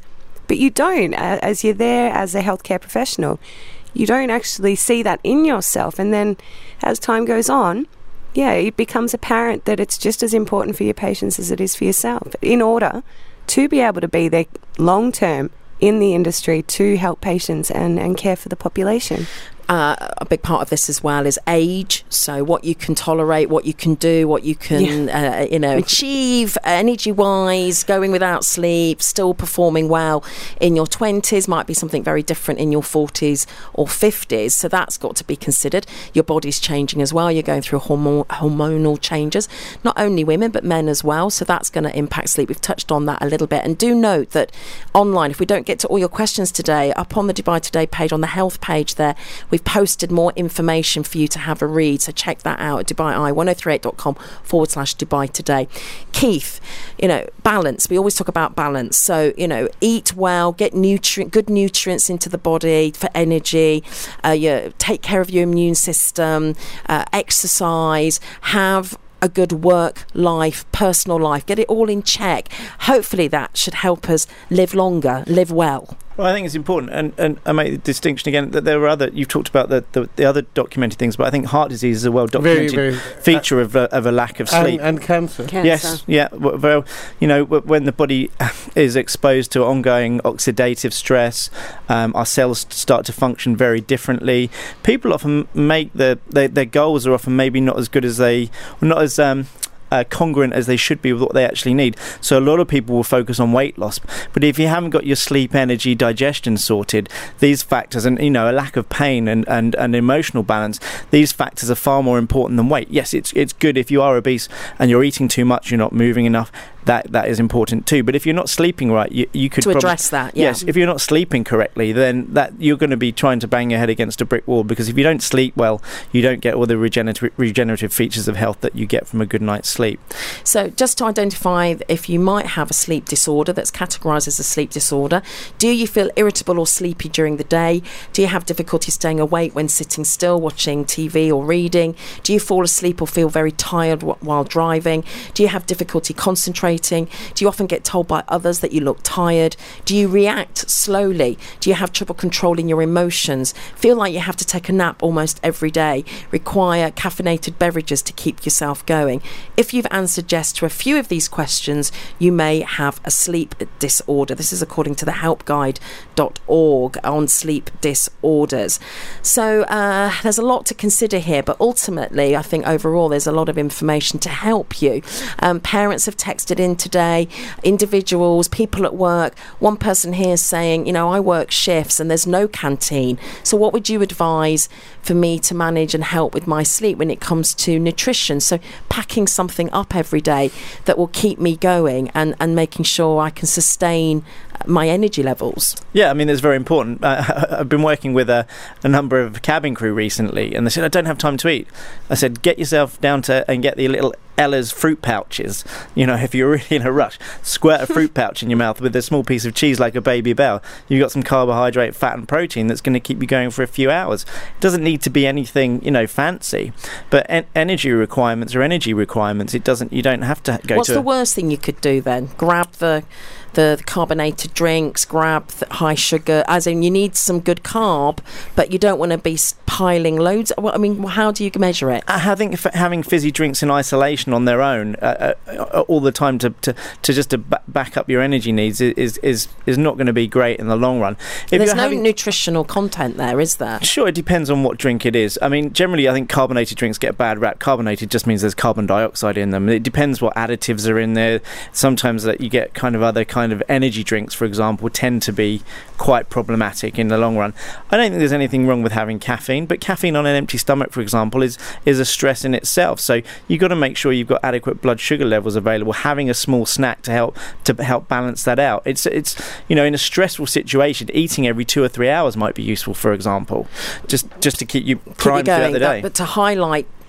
But you don't, as you're there as a healthcare professional, you don't actually see that in yourself. And then as time goes on, yeah, it becomes apparent that it's just as important for your patients as it is for yourself, in order to be able to be there long term in the industry to help patients and, and care for the population. Uh, a big part of this as well is age. So what you can tolerate, what you can do, what you can, yeah. uh, you know, achieve energy-wise, going without sleep, still performing well in your twenties might be something very different in your forties or fifties. So that's got to be considered. Your body's changing as well. You're going through hormo- hormonal changes, not only women but men as well. So that's going to impact sleep. We've touched on that a little bit. And do note that online, if we don't get to all your questions today, up on the Dubai Today page, on the health page there, we've posted more information for you to have a read, so check that out at dubai eye ten thirty-eight dot com forward slash Dubai Today. Keith, you know, balance. We always talk about balance. So, you know, eat well, get nutrient, good nutrients into the body for energy. Uh, you take care of your immune system. Uh, exercise. Have a good work life, personal life. Get it all in check. Hopefully, that should help us live longer, live well. Well, I think it's important, and, and I make the distinction again that there are other, you've talked about the, the, the other documented things, but I think heart disease is a well-documented very, very, feature uh, of, a, of a lack of sleep. And, and cancer. cancer. Yes, yeah. Well, you know, when the body is exposed to ongoing oxidative stress, um, our cells start to function very differently. People often make the, their, their goals are often maybe not as good as they, not as... Um, Uh, congruent as they should be with what they actually need. So a lot of people will focus on weight loss, but if you haven't got your sleep, energy, digestion sorted, these factors, and you know, a lack of pain and, and, and emotional balance, these factors are far more important than weight. Yes, it's it's good if you are obese and you're eating too much, you're not moving enough. That that is important too. But if you're not sleeping right, you, you could to prob- address that. Yeah. Yes, if you're not sleeping correctly, then that you're going to be trying to bang your head against a brick wall, because if you don't sleep well, you don't get all the regenerative regenerative features of health that you get from a good night's sleep. So just to identify if you might have a sleep disorder that's categorised as a sleep disorder, do you feel irritable or sleepy during the day? Do you have difficulty staying awake when sitting still, watching T V or reading? Do you fall asleep or feel very tired w- while driving? Do you have difficulty concentrating? Do you often get told by others that you look tired? Do you react slowly? Do you have trouble controlling your emotions? Feel like you have to take a nap almost every day? Require caffeinated beverages to keep yourself going? If you've answered yes to a few of these questions, you may have a sleep disorder. This is according to the help guide dot org on sleep disorders. So uh, there's a lot to consider here, but ultimately I think overall there's a lot of information to help you. Um, parents have texted in today, individuals, people at work. One person here saying, you know, I work shifts and there's no canteen. So what would you advise for me to manage and help with my sleep when it comes to nutrition? So packing something up every day that will keep me going and, and making sure I can sustain my energy levels. Yeah, I mean, it's very important. Uh, I've been working with a, a number of cabin crew recently, and they said, I don't have time to eat. I said, get yourself down to and get the little Ella's fruit pouches. You know, if you're really in a rush, squirt a fruit pouch in your mouth with a small piece of cheese like a Baby Bell. You've got some carbohydrate, fat and protein that's going to keep you going for a few hours. It doesn't need to be anything, you know, fancy, but en- energy requirements are energy requirements. It doesn't, you don't have to go What's to... the worst thing you could do then? Grab the... The, the carbonated drinks, grab the high sugar, as in you need some good carb, but you don't want to be piling loads. Well, I mean, how do you measure it? I think f- having fizzy drinks in isolation on their own uh, uh, all the time to, to, to just to b- back up your energy needs is is, is not going to be great in the long run. If There's you're no having, nutritional content there, is there? Sure, it depends on what drink it is. I mean, generally, I think carbonated drinks get a bad rap. Carbonated just means there's carbon dioxide in them. It depends what additives are in there. Sometimes that you get kind of other kind of energy drinks, for example, tend to be quite problematic in the long run. I don't think there's anything wrong with having caffeine, but caffeine on an empty stomach, for example, is is a stress in itself. So you've got to make sure you've got adequate blood sugar levels available. Having a small snack to help to help balance that out. It's it's you know, in a stressful situation, eating every two or three hours might be useful, for example, just just to keep you primed keep you going, throughout the day. But, but to highlight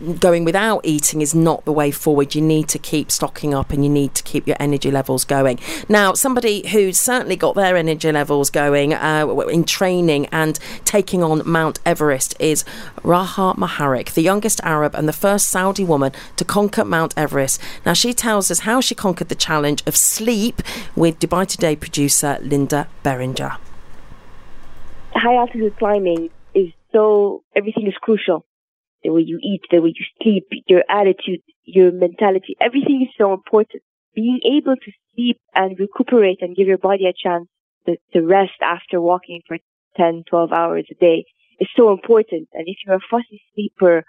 going without eating is not the way forward. You need to keep stocking up and you need to keep your energy levels going. Now, somebody who's certainly got their energy levels going uh, in training and taking on Mount Everest is Raha Moharek, the youngest Arab and the first Saudi woman to conquer Mount Everest. Now, she tells us how she conquered the challenge of sleep with Dubai Today producer Linda Beringer. High altitude climbing is so, everything is crucial. The way you eat, the way you sleep, your attitude, your mentality, everything is so important. Being able to sleep and recuperate and give your body a chance to, to rest after walking for ten, twelve hours a day is so important. And if you're a fussy sleeper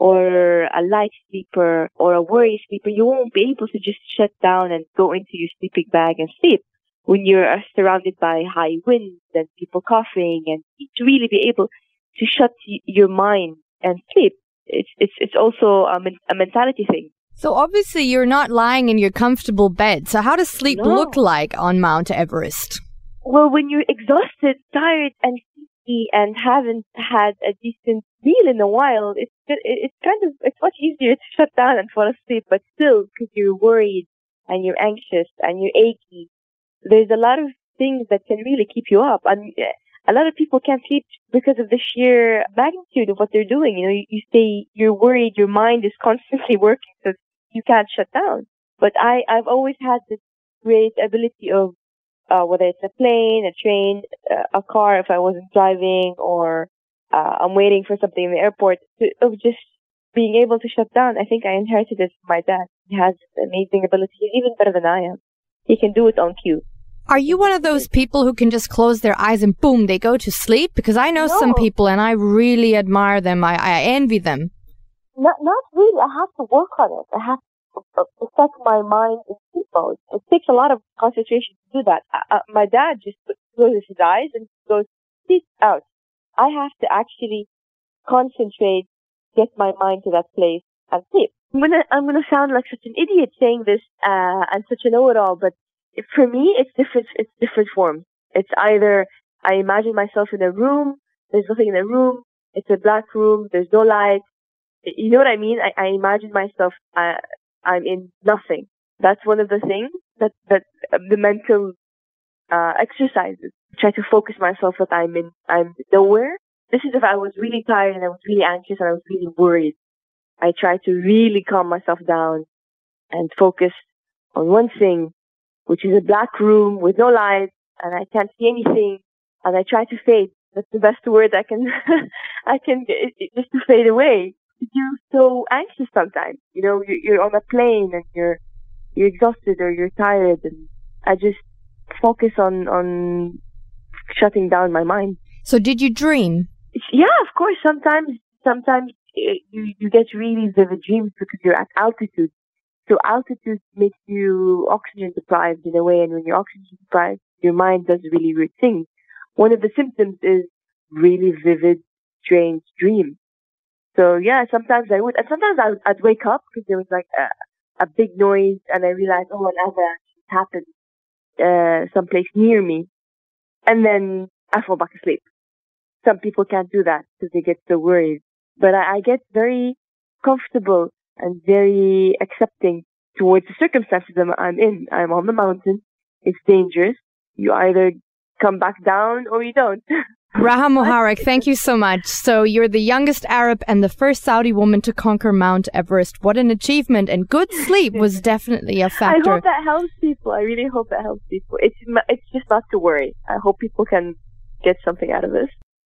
or a light sleeper or a worry sleeper, you won't be able to just shut down and go into your sleeping bag and sleep when you're surrounded by high winds and people coughing, and to really be able to shut your mind and sleep. It's it's it's also a, men- a mentality thing. So obviously you're not lying in your comfortable bed. So how does sleep No. look like on Mount Everest? Well, when you're exhausted, tired, and sleepy, and haven't had a decent meal in a while, it's it's kind of it's much easier to shut down and fall asleep. But still, because you're worried and you're anxious and you're achy, there's a lot of things that can really keep you up. And a lot of people can't sleep because of the sheer magnitude of what they're doing. You know, you, you stay, you're worried, your mind is constantly working, so you can't shut down. But I, I've always had this great ability of, uh, whether it's a plane, a train, uh, a car, if I wasn't driving, or uh, I'm waiting for something in the airport, to, of just being able to shut down. I think I inherited it from my dad. He has this amazing ability. He's even better than I am. He can do it on cue. Are you one of those people who can just close their eyes and boom, they go to sleep? Because I know No. some people and I really admire them. I, I envy them. Not, not really. I have to work on it. I have to uh, set my mind in sleep mode. It takes a lot of concentration to do that. Uh, uh, my dad just closes his eyes and goes, sleep out. I have to actually concentrate, get my mind to that place and sleep. I'm gonna, I'm gonna sound like such an idiot saying this, uh, and such a know-it-all, but for me, it's different, it's different forms. It's either I imagine myself in a room, there's nothing in the room, it's a black room, there's no light. You know what I mean? I, I imagine myself, uh, I'm in nothing. That's one of the things that, that uh, the mental, uh, exercises. Try to focus myself that I'm in, I'm nowhere. This is if I was really tired and I was really anxious and I was really worried. I try to really calm myself down and focus on one thing, which is a black room with no light, and I can't see anything, and I try to fade. That's the best word I can, I can, it, it, just to fade away. You're so anxious sometimes, you know, you're, you're on a plane and you're, you're exhausted or you're tired, and I just focus on, on shutting down my mind. So did you dream? Yeah, of course. Sometimes, sometimes uh, you, you get really vivid dreams because you're at altitude. So altitude makes you oxygen deprived in a way, and when you're oxygen deprived, your mind does really weird things. One of the symptoms is really vivid, strange dreams. So yeah, sometimes I would, and sometimes I would, I'd wake up because there was like a, a big noise, and I realized, oh, an avalanche happened uh, someplace near me, and then I fall back asleep. Some people can't do that because they get so worried, but I, I get very comfortable and very accepting towards the circumstances that I'm in. I'm on the mountain. It's dangerous. You either come back down or you don't. Raha Moharek, thank you so much. So you're the youngest Arab and the first Saudi woman to conquer Mount Everest. What an achievement. And good sleep was definitely a factor. I hope that helps people. I really hope that helps people. It's, it's just not to worry. I hope people can get something out of this.